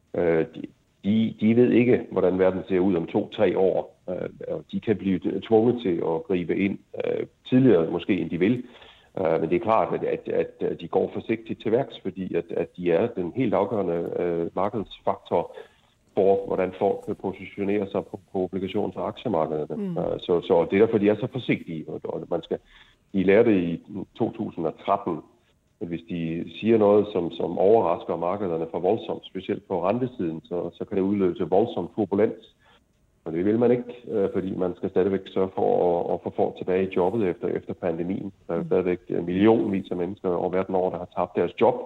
de ved ikke, hvordan verden ser ud om 2-3 år. De kan blive tvunget til at gribe ind tidligere, måske end de vil. Men det er klart, at de går forsigtigt til værks, fordi at de er den helt afgørende markedsfaktor for, hvordan folk positionerer sig på obligations- og aktiemarkederne. Så det er derfor, de er så forsigtige. Og de lærte i 2013, at hvis de siger noget, som overrasker markederne for voldsomt, specielt på rentesiden, så kan det udløse voldsom turbulens. Og det vil man ikke, fordi man skal stadigvæk sørge for at få folk tilbage i jobbet efter pandemien. Der er stadigvæk millionvis af mennesker over verden over, der har tabt deres job.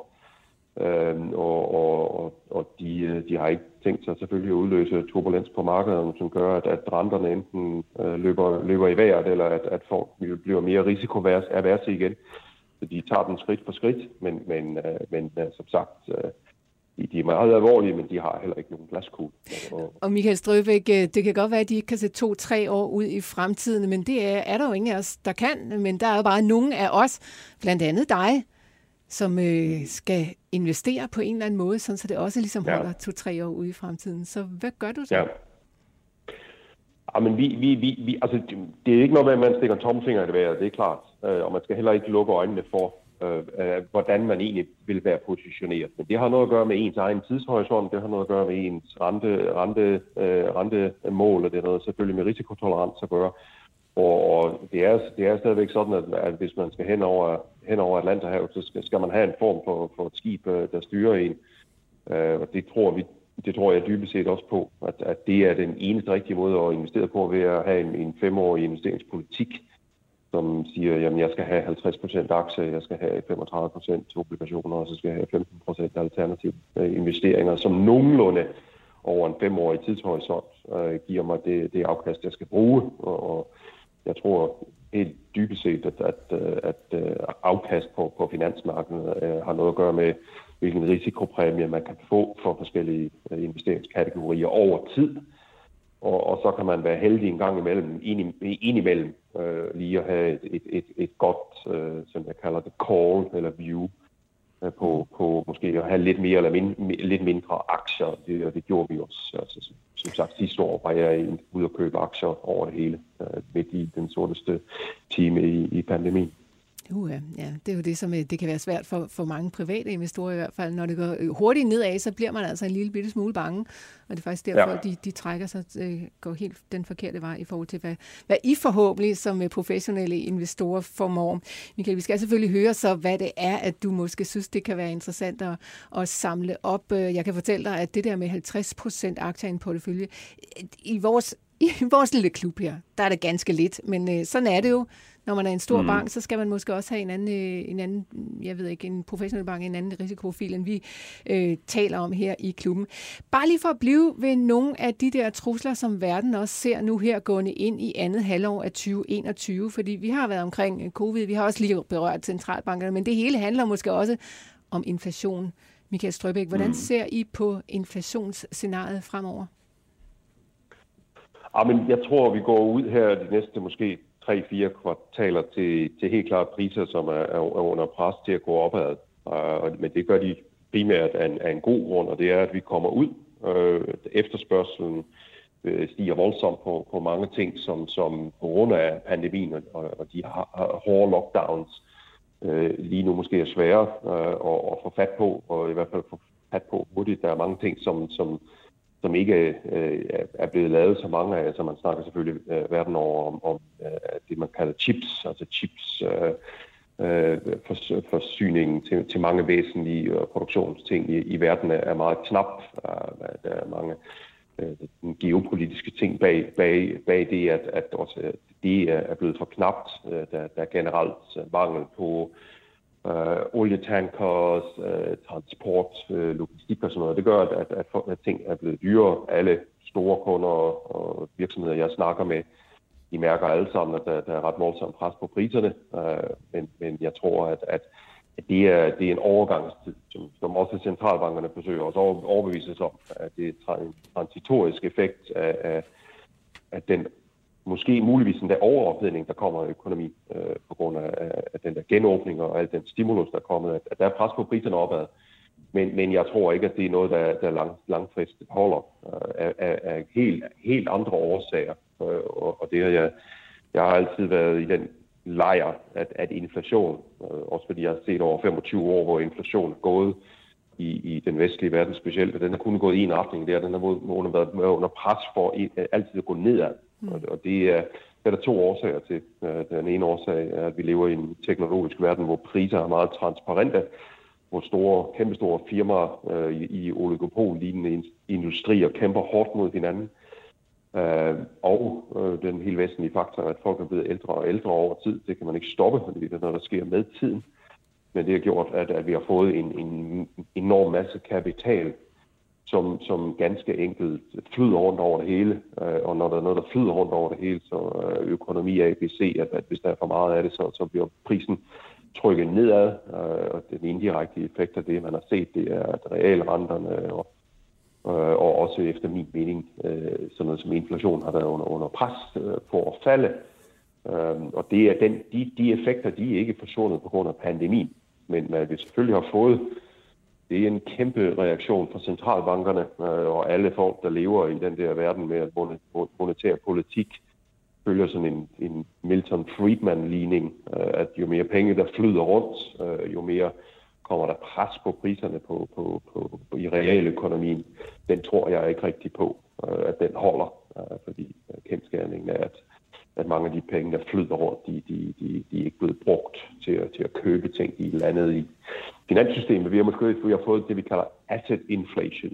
Og de har ikke tænkt sig selvfølgelig at udløse turbulens på markederne, som gør, at renterne enten løber i vejret, eller at folk bliver mere risikoaverse igen. Så de tager den skridt for skridt, men som sagt, de er meget alvorlige, men de har heller ikke nogen glaskugle. Og Michael Strøbæk, det kan godt være, at de ikke kan se 2-3 år ud i fremtiden, men det er der jo ingen af os, der kan. Men der er jo bare nogen af os, blandt andet dig, som skal investere på en eller anden måde, sådan så det også ligesom holder 2-3 år ude i fremtiden. Så hvad gør du så? Ja, men vi altså, det er ikke noget med, at man stikker tommelfinger i det vejret, det er klart. Og man skal heller ikke lukke øjnene for, hvordan man egentlig vil være positioneret. Men det har noget at gøre med ens egen tidshorisont, det har noget at gøre med ens rentemål, og det har noget selvfølgelig med risikotolerans at gøre. Og det er stadigvæk sådan, at hvis man skal hen over Atlanterhavet, så skal man have en form for et skib, der styrer en. Og det tror jeg dybest set også på, at det er den eneste rigtige måde at investere på, ved at have en 5-årig investeringspolitik, som siger, jamen jeg skal have 50% aktier, jeg skal have 35% obligationer, og så skal jeg have 15% alternative investeringer, som nogenlunde over en 5-årig tidshorisont giver mig det afkast, jeg skal bruge. Og jeg tror helt dybest set, at afkast på finansmarkedet har noget at gøre med, hvilken risikopræmie man kan få for forskellige investeringskategorier over tid. Og så kan man være heldig en gang imellem, lige at have et godt, som jeg kalder det, call eller view på måske at have lidt mere eller lidt mindre aktier. Det gjorde vi også. Altså, som sagt, sidste år var jeg ude at købe aktier over det hele, midt i den sorteste time i pandemien. Ja, det er jo det, som det kan være svært for mange private investorer i hvert fald. Når det går hurtigt nedad, så bliver man altså en lille bitte smule bange. Og det er faktisk derfor, de trækker sig, går helt den forkerte vej i forhold til, hvad I forhåbentlig som professionelle investorer formår. Michael, vi skal selvfølgelig høre så, hvad det er, at du måske synes, det kan være interessant at samle op. Jeg kan fortælle dig, at det der med 50% aktier i en portefølje, i vores lille klub her, der er det ganske lidt, men sådan er det jo. Når man er en stor bank, så skal man måske også have en anden, jeg ved ikke, en professionel bank, en anden risikoprofil, end vi taler om her i klubben. Bare lige for at blive ved nogle af de der trusler, som verden også ser nu her gående ind i andet halvår af 2021, fordi vi har været omkring covid, vi har også lige berørt centralbankerne, men det hele handler måske også om inflation. Michael Strøbæk, hvordan ser I på inflationsscenariet fremover? Men jeg tror, vi går ud her de næste måske 3-4 kvartaler til helt klare priser, som er under pres til at gå opad. Men det gør de primært af en god grund, og det er, at vi kommer ud. Efterspørgselen stiger voldsomt på mange ting, som på grund af pandemien og de hårde lockdowns lige nu måske er svære at få fat på, og i hvert fald få fat på hurtigt. Der er mange ting, som ikke er blevet lavet så mange af, så man snakker selvfølgelig verden over om det, man kalder chips, altså forsyningen til mange væsentlige produktionsting i verden er meget knap. Der er mange geopolitiske ting bag det, at også det er blevet for knapt. Der er generelt mangel på olietankers, transport, logistik og sådan noget. Det gør, at ting er blevet dyrere. Alle store kunder og virksomheder, jeg snakker med, de mærker alle sammen, at der er ret voldsomt pres på priserne. Men jeg tror, at det er en overgangstid, som også centralbankerne forsøger at overbevise sig om, at det er en transitorisk effekt af den måske muligvis en der overophedning, der kommer af økonomi på grund af den der genåbning og al den stimulus, der er kommet, at der er pres på priserne opad. Men jeg tror ikke, at det er noget, der langfristigt holder af helt andre årsager. Og det har jeg har altid været i den lejr, at inflation, også fordi jeg har set over 25 år, hvor inflation er gået i den vestlige verden specielt, og den har kun gået i en retning der, den har været under pres for altid at gå nedad. Og det er der 2 årsager til. Den ene årsag er, at vi lever i en teknologisk verden, hvor priser er meget transparente, hvor kæmpestore firmaer i oligopol-lignende industrier kæmper hårdt mod hinanden. Og den helt væsentlige faktor, at folk er blevet ældre og ældre over tid, det kan man ikke stoppe, fordi det er noget, der sker med tiden. Men det har gjort, at vi har fået en enorm masse kapital, som ganske enkelt flyder rundt over det hele. Og når der er noget, der flyder rundt over det hele, så økonomi ABC, at hvis der er for meget af det, så bliver prisen trykket nedad. Og den indirekte effekt af det, man har set, det er, at realrenterne og også efter min mening, sådan noget som inflation har været under pres på at falde. Og det er de effekter, de er ikke forsvundet på grund af pandemien. Men hvad vi selvfølgelig har fået, det er en kæmpe reaktion fra centralbankerne og alle folk, der lever i den der verden med, at monetær politik følger sådan en Milton Friedman-ligning, at jo mere penge, der flyder rundt, jo mere kommer der pres på priserne i realøkonomien. Den tror jeg ikke rigtig på, at den holder, fordi kendsgerningen er, at mange af de penge, der flyder rundt, de er ikke blevet brugt til at købe ting, de er landet i finanssystemet. Vi har fået det, vi kalder asset inflation.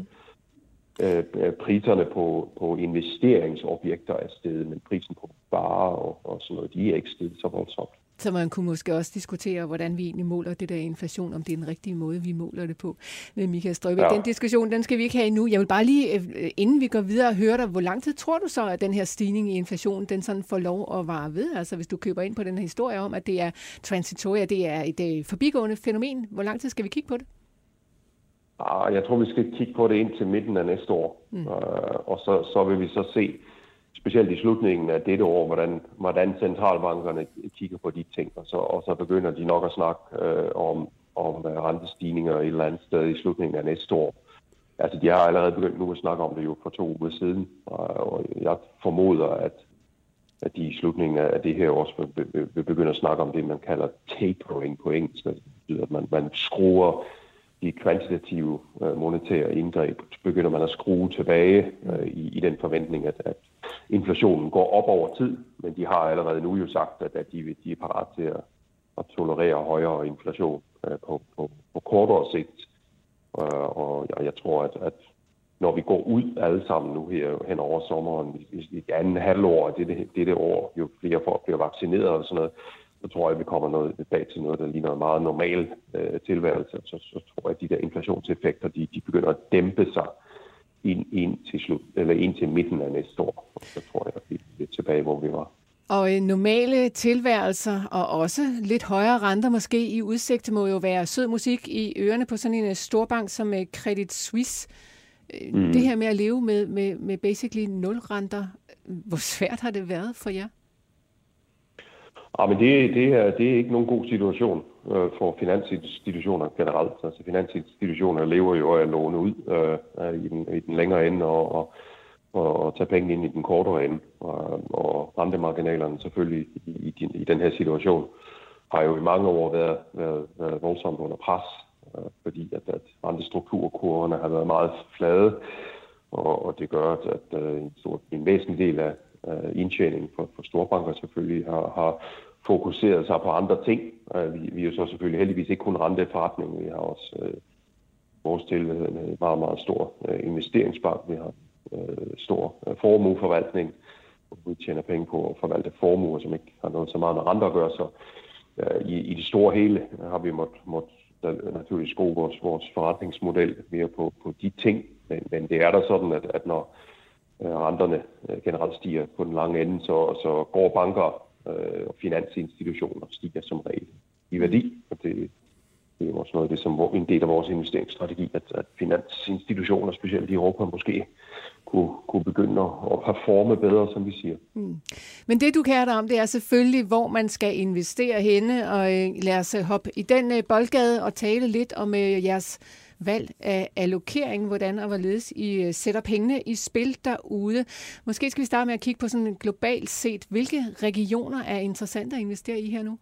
Priserne på investeringsobjekter er steget, men prisen på varer og sådan noget, de er ikke steget så voldsomt. Så man kunne måske også diskutere, hvordan vi egentlig måler det der inflation, om det er den rigtige måde, vi måler det på. Men Michael Strøbæk, Den diskussion, den skal vi ikke have endnu. Jeg vil bare lige, inden vi går videre, høre dig, hvor lang tid tror du så, at den her stigning i inflation, den sådan får lov at vare ved? Altså hvis du køber ind på den her historie om, at det er transitoria, det er et forbigående fænomen. Hvor lang tid skal vi kigge på det? Jeg tror, vi skal kigge på det indtil midten af næste år. Og så vil vi så se, specielt i slutningen af dette år, hvordan centralbankerne kigger på de ting. Og så begynder de nok at snakke om rentestigninger et eller andet sted i slutningen af næste år. Altså, de har allerede begyndt nu at snakke om det jo for 2 uger siden. Og jeg formoder, at de i slutningen af det her også vil begynde at snakke om det, man kalder tapering på engelsk. Det betyder, at man skruer de kvantitative monetære indgreb, begynder man at skrue tilbage i den forventning, at inflationen går op over tid, men de har allerede nu jo sagt, at de er parat til at tolerere højere inflation på kortere sigt. Og jeg tror, når vi går ud alle sammen nu her hen over sommeren, i anden halvår af dette år, jo flere folk bliver vaccineret og sådan noget, så tror jeg, vi kommer noget tilbage til noget, der ligner en meget normal tilværelse. Så tror jeg, at de der inflationseffekter, de begynder at dæmpe sig ind til midten af næste år. Og så tror jeg, at vi er tilbage, hvor vi var. Og normale tilværelser og også lidt højere renter måske i udsigt må jo være sød musik i ørerne på sådan en storbank som Credit Suisse. Det her med at leve med basically nulrenter, hvor svært har det været for jer? Ja, men det er ikke nogen god situation for finansinstitutioner generelt. Altså finansinstitutioner lever jo af at låne ud i den længere ende og tage penge ind i den kortere ende. Og rentemarginalerne selvfølgelig i den her situation har jo i mange år været voldsomt under pres, fordi at rentestrukturkurverne har været meget flade, og det gør, at en væsentlig del af indtjeningen for storbanker selvfølgelig har fokuseret sig på andre ting. Vi er jo så selvfølgelig heldigvis ikke kun renteforretning. Vi har også vores tilhængende en meget, meget stor investeringsbank. Vi har stor formueforvaltning, hvor vi tjener penge på at forvalte formuer, som ikke har noget så meget med renter at gøre. Så i det store hele har vi måttet naturligvis skrue vores forretningsmodel mere på de ting. Men det er der sådan, at når renterne generelt stiger på den lange ende, så går banker og finansinstitutioner stiger som regel i værdi. Og det er også noget af det, som en del af vores investeringsstrategi, at finansinstitutioner, specielt i Europa, måske kunne begynde at performe bedre, som vi siger. Men det, du kærer dig om, det er selvfølgelig, hvor man skal investere henne, og lad os hoppe i den boldgade og tale lidt om jeres valg af allokering, hvordan og hvorledes I sætter pengene i spil derude. Måske skal vi starte med at kigge på sådan globalt set. Hvilke regioner er interessante at investere i her nu?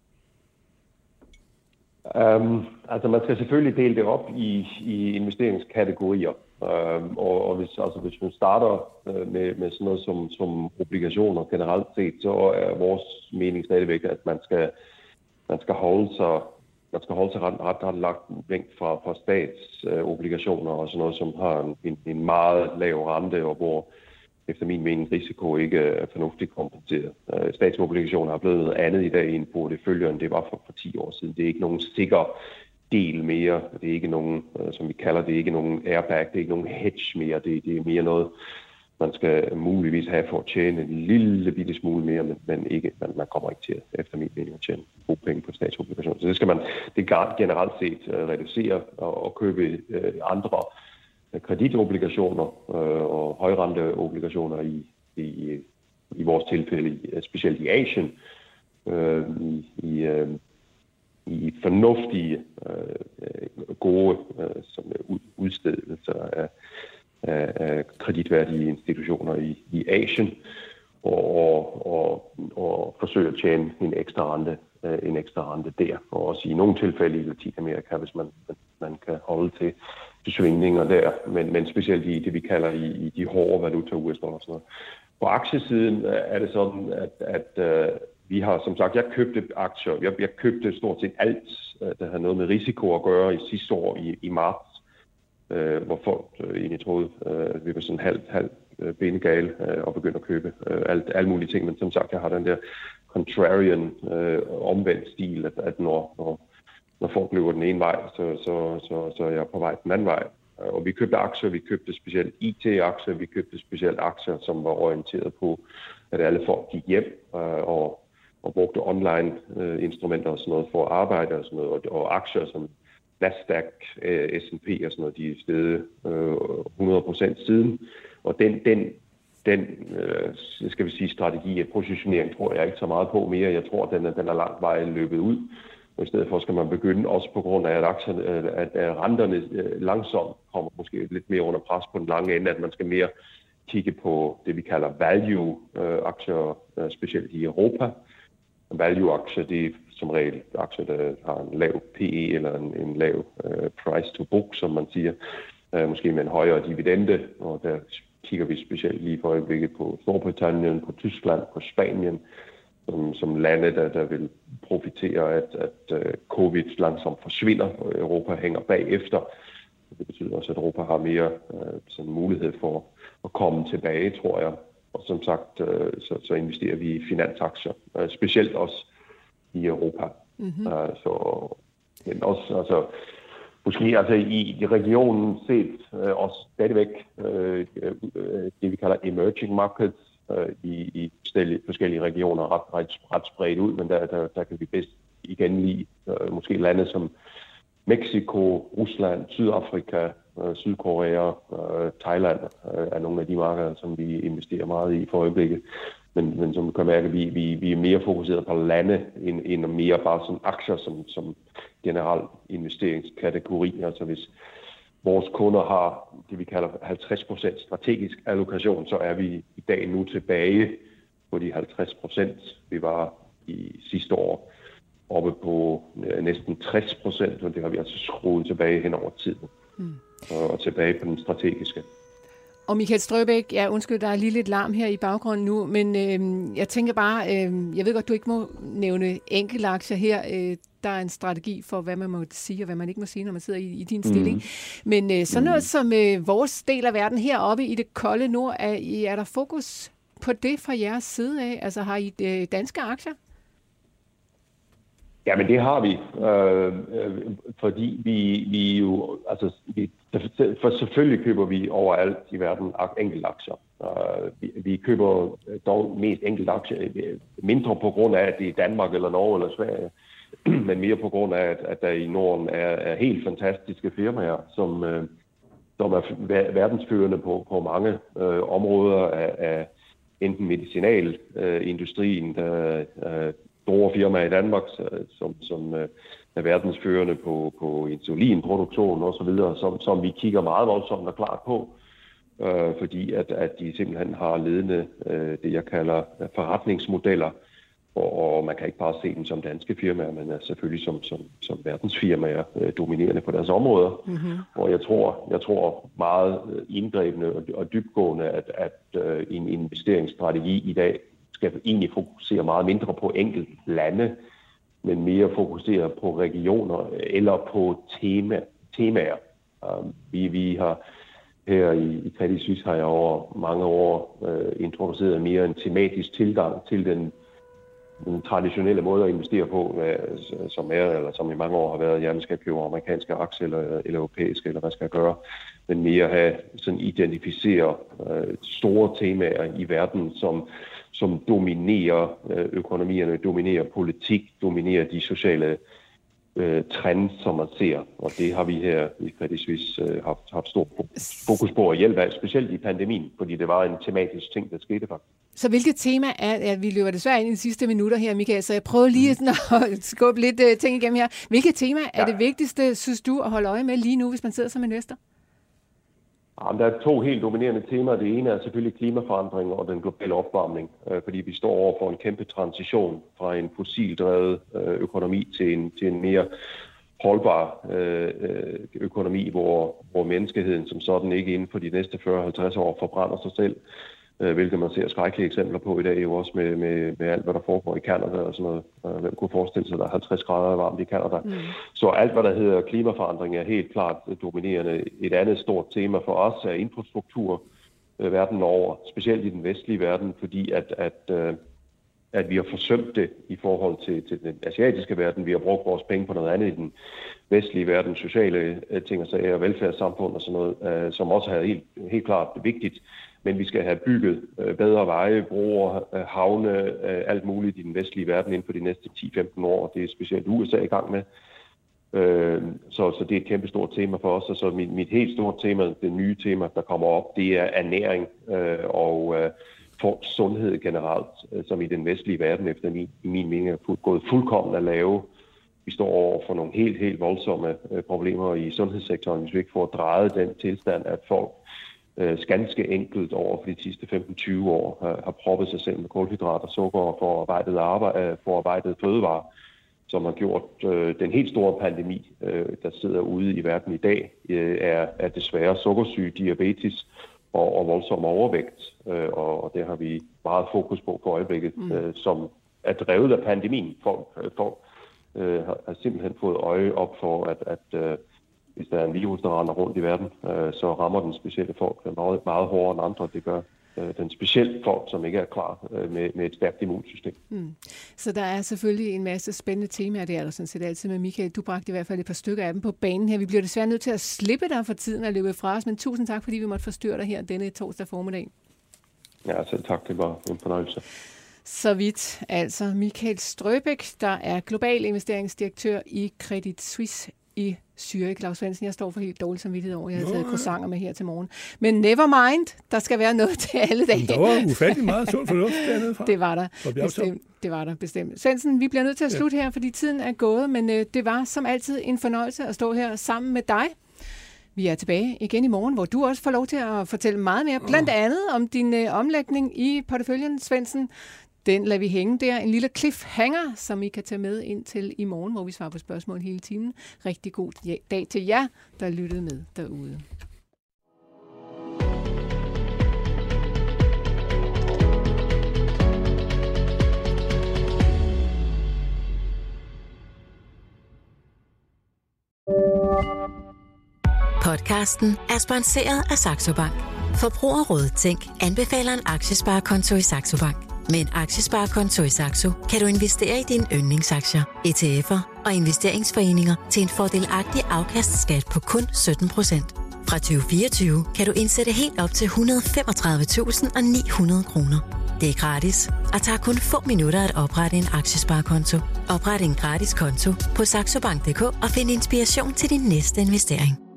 Altså man skal selvfølgelig dele det op i investeringskategorier. Og hvis man starter med sådan noget som obligationer generelt set, så er vores mening stadigvæk, at man skal holde sig ret langt væk fra statsobligationer og sådan noget, som har en meget lav rente, og hvor efter min mening risiko ikke er fornuftigt kompenseret. Statsobligationer er blevet noget andet i dag end porteføljer, end det var for 10 år siden. Det er ikke nogen sikker del mere. Det er ikke nogen, som vi kalder det, ikke nogen airbag, det er ikke nogen hedge mere. Det er mere noget, man skal muligvis have for at tjene en lille bitte smule mere, men man kommer ikke til, efter min mening, at tjene gode penge på statsobligationer. Så det skal man generelt set reducere og købe andre kreditobligationer og højrenteobligationer i vores tilfælde, specielt i Asien, i fornuftige, gode udstedelser af kreditværdige institutioner i Asien, og forsøge at tjene en ekstra rente der, og også i nogle tilfælde i Latinamerika, hvis man kan holde til svingninger der, men specielt i det, vi kalder i de hårde valuta, US dollar og sådan noget. På aktiesiden er det sådan, at vi har, som sagt, jeg købte aktier. Jeg købte stort set alt, der har noget med risiko at gøre i sidste år i marts, hvor folk egentlig troede, at vi var sådan halv benegale og begyndte at købe alle mulige ting. Men som sagt, jeg har den der contrarian omvendt stil, at når folk løber den ene vej, så er jeg på vej den anden vej. Og vi købte aktier, vi købte specielt IT-aktier, vi købte specielt aktier, som var orienteret på, at alle folk gik hjem og brugte online instrumenter og sådan noget for at arbejde og sådan noget. Og aktier som Nasdaq, S&P og sådan noget, de er steget 100% siden. Og den skal vi sige, strategi af positionering tror jeg ikke så meget på mere. Jeg tror, den er langt vej løbet ud. Og i stedet for skal man begynde, også på grund af, at renterne langsomt kommer måske lidt mere under pres på den lange ende, at man skal mere kigge på det, vi kalder value-aktier, specielt i Europa. Value-aktier, det er som regel aktier, der har en lav PE eller en lav price to book, som man siger, måske med en højere dividende, og der kigger vi specielt lige for øjeblikket på Storbritannien, på Tyskland, på Spanien, som lande, der vil profitere, at covid langsomt forsvinder, og Europa hænger bagefter. Det betyder også, at Europa har mere sådan mulighed for at komme tilbage, tror jeg. Og som sagt, så investerer vi i finansaktier, specielt også i Europa. Mm-hmm. Men også, altså, måske altså i regionen set også stadigvæk det, vi kalder emerging markets i forskellige regioner ret spredt ud, men der kan vi bedst igen lide måske lande som Mexico, Rusland, Sydafrika, Sydkorea, Thailand er nogle af de markeder, som vi investerer meget i for øjeblikket. Men som du kan mærke, vi er mere fokuseret på lande, end mere bare sådan aktier som generel investeringskategori. Altså hvis vores kunder har det, vi kalder 50% strategisk allokation, så er vi i dag nu tilbage på de 50%, vi var i sidste år. Oppe på næsten 60%, og det har vi altså skruet tilbage hen over tiden. Og tilbage på den strategiske. Og Michael Strøbæk, ja, undskyld, der er lige lidt larm her i baggrunden nu, men jeg tænker bare, jeg ved godt, du ikke må nævne enkeltaktier her. Der er en strategi for, hvad man må sige og hvad man ikke må sige, når man sidder i din stilling. Men sådan noget som vores del af verden heroppe i det kolde nord, er der fokus på det fra jeres side af? Altså har I danske aktier? Ja, men det har vi, fordi vi jo, altså, for selvfølgelig køber vi overalt i verden enkeltaktier. Vi køber dog mest enkeltaktier, mindre på grund af, at det er Danmark eller Norge eller Sverige, men mere på grund af, at der i Norden er helt fantastiske firmaer, som er verdensførende på mange områder af enten medicinalindustrien, store firmaer i Danmark, som er verdensførende på insulinproduktion og så videre, som vi kigger meget voldsomt og klart på, fordi at de simpelthen har ledende det, jeg kalder forretningsmodeller, og man kan ikke bare se dem som danske firmaer, men selvfølgelig som verdensfirmaer dominerende på deres områder. Mm-hmm. Og jeg tror meget indgrebende og dybtgående, at en investeringsstrategi i dag skal egentlig fokusere meget mindre på enkelt lande, men mere fokusere på regioner eller på temaer. Vi har her i Credit Suisse har jeg over mange år introduceret mere en tematisk tilgang til den traditionelle måde at investere på, som i mange år har været, at man skal købe amerikanske aktier eller europæiske, eller hvad skal jeg gøre, men mere have sådan identificere store temaer i verden, som dominerer økonomierne, dominerer politik, dominerer de sociale trends, som man ser. Og det har vi her i Credit Suisse haft stor fokus på at hjælpe af, specielt i pandemien, fordi det var en tematisk ting, der skete faktisk. Så hvilket tema er, vi løber desværre ind i de sidste minutter her, Michael, så jeg prøver lige sådan at skubbe lidt ting igennem her. Hvilket tema er det vigtigste, synes du, at holde øje med lige nu, hvis man sidder som investor? Der er to helt dominerende temaer. Det ene er selvfølgelig klimaforandring og den globale opvarmning, fordi vi står over for en kæmpe transition fra en fossildrevet økonomi til en mere holdbar økonomi, hvor menneskeheden som sådan ikke inden for de næste 40-50 år forbrænder sig selv, hvilket man ser skrækkelige eksempler på i dag, jo også med alt, hvad der foregår i Canada og sådan noget. Hvem kunne forestille sig, at der er 50 grader varmt i Canada? Så alt, hvad der hedder klimaforandring, er helt klart dominerende. Et andet stort tema for os er infrastruktur verden over, specielt i den vestlige verden, fordi at vi har forsømt det i forhold til den asiatiske verden. Vi har brugt vores penge på noget andet i den vestlige verden, sociale ting og sager, velfærdssamfund og sådan noget, som også er helt klart vigtigt. Men vi skal have bygget bedre veje, broer, havne, alt muligt i den vestlige verden inden for de næste 10-15 år. Det er specielt USA i gang med. Så det er et kæmpe stort tema for os. Og så mit helt store tema, det nye tema, der kommer op, det er ernæring og sundhed generelt, som i den vestlige verden efter i min mening er gået fuldkommen at lave. Vi står over for nogle helt voldsomme problemer i sundhedssektoren, hvis vi ikke får drejet den tilstand, at folk ganske enkelt over for de sidste 15-20 år har proppet sig selv med kulhydrater, sukker og forarbejdet fødevarer, som har gjort den helt store pandemi, der sidder ude i verden i dag, er desværre sukkersyge, diabetes og voldsom overvægt. Og det har vi meget fokus på øjeblikket, som er drevet af pandemien. Folk har simpelthen fået øje op for, at hvis der er en virus, der render rundt i verden, så rammer den specielle folk meget, meget hårdere end andre. Det gør den specielle folk, som ikke er klar med et stærkt immunsystem. Så der er selvfølgelig en masse spændende temaer, det er der sådan set altid med Michael. Du bragte i hvert fald et par stykker af dem på banen her. Vi bliver desværre nødt til at slippe dig for tiden og løbe fra os, men tusind tak, fordi vi måtte forstyrre dig her denne torsdag formiddag. Ja, selv tak. Det var en fornøjelse. Så vidt altså Michael Strøbæk, der er global investeringsdirektør i Credit Suisse i Zürich. Claus Svendsen, jeg står for helt dårlig samvittighed over, jeg har taget croissanter med her til morgen. Men never mind, der skal være noget til alle dage. Der var ufattelig meget sund fornuft dernede fra. Det var der. Det var der bestemt. Svendsen, vi bliver nødt til at slutte her, fordi tiden er gået, men det var som altid en fornøjelse at stå her sammen med dig. Vi er tilbage igen i morgen, hvor du også får lov til at fortælle meget mere, blandt andet om din omlægning i porteføljen, Svendsen. Den lader vi hænge der. En lille cliffhanger, som I kan tage med ind til i morgen, hvor vi svarer på spørgsmål hele timen. Rigtig god dag til jer, der lyttede med derude. Podcasten er sponsoreret af Saxo Bank. Forbrugerrådet Tænk anbefaler en aktiesparekonto i Saxo Bank. Med en aktiesparekonto i Saxo kan du investere i dine yndlingsaktier, ETF'er og investeringsforeninger til en fordelagtig afkastskat på kun 17%. Fra 2024 kan du indsætte helt op til 135.900 kroner. Det er gratis og tager kun få minutter at oprette en aktiesparekonto. Opret en gratis konto på saxobank.dk og find inspiration til din næste investering.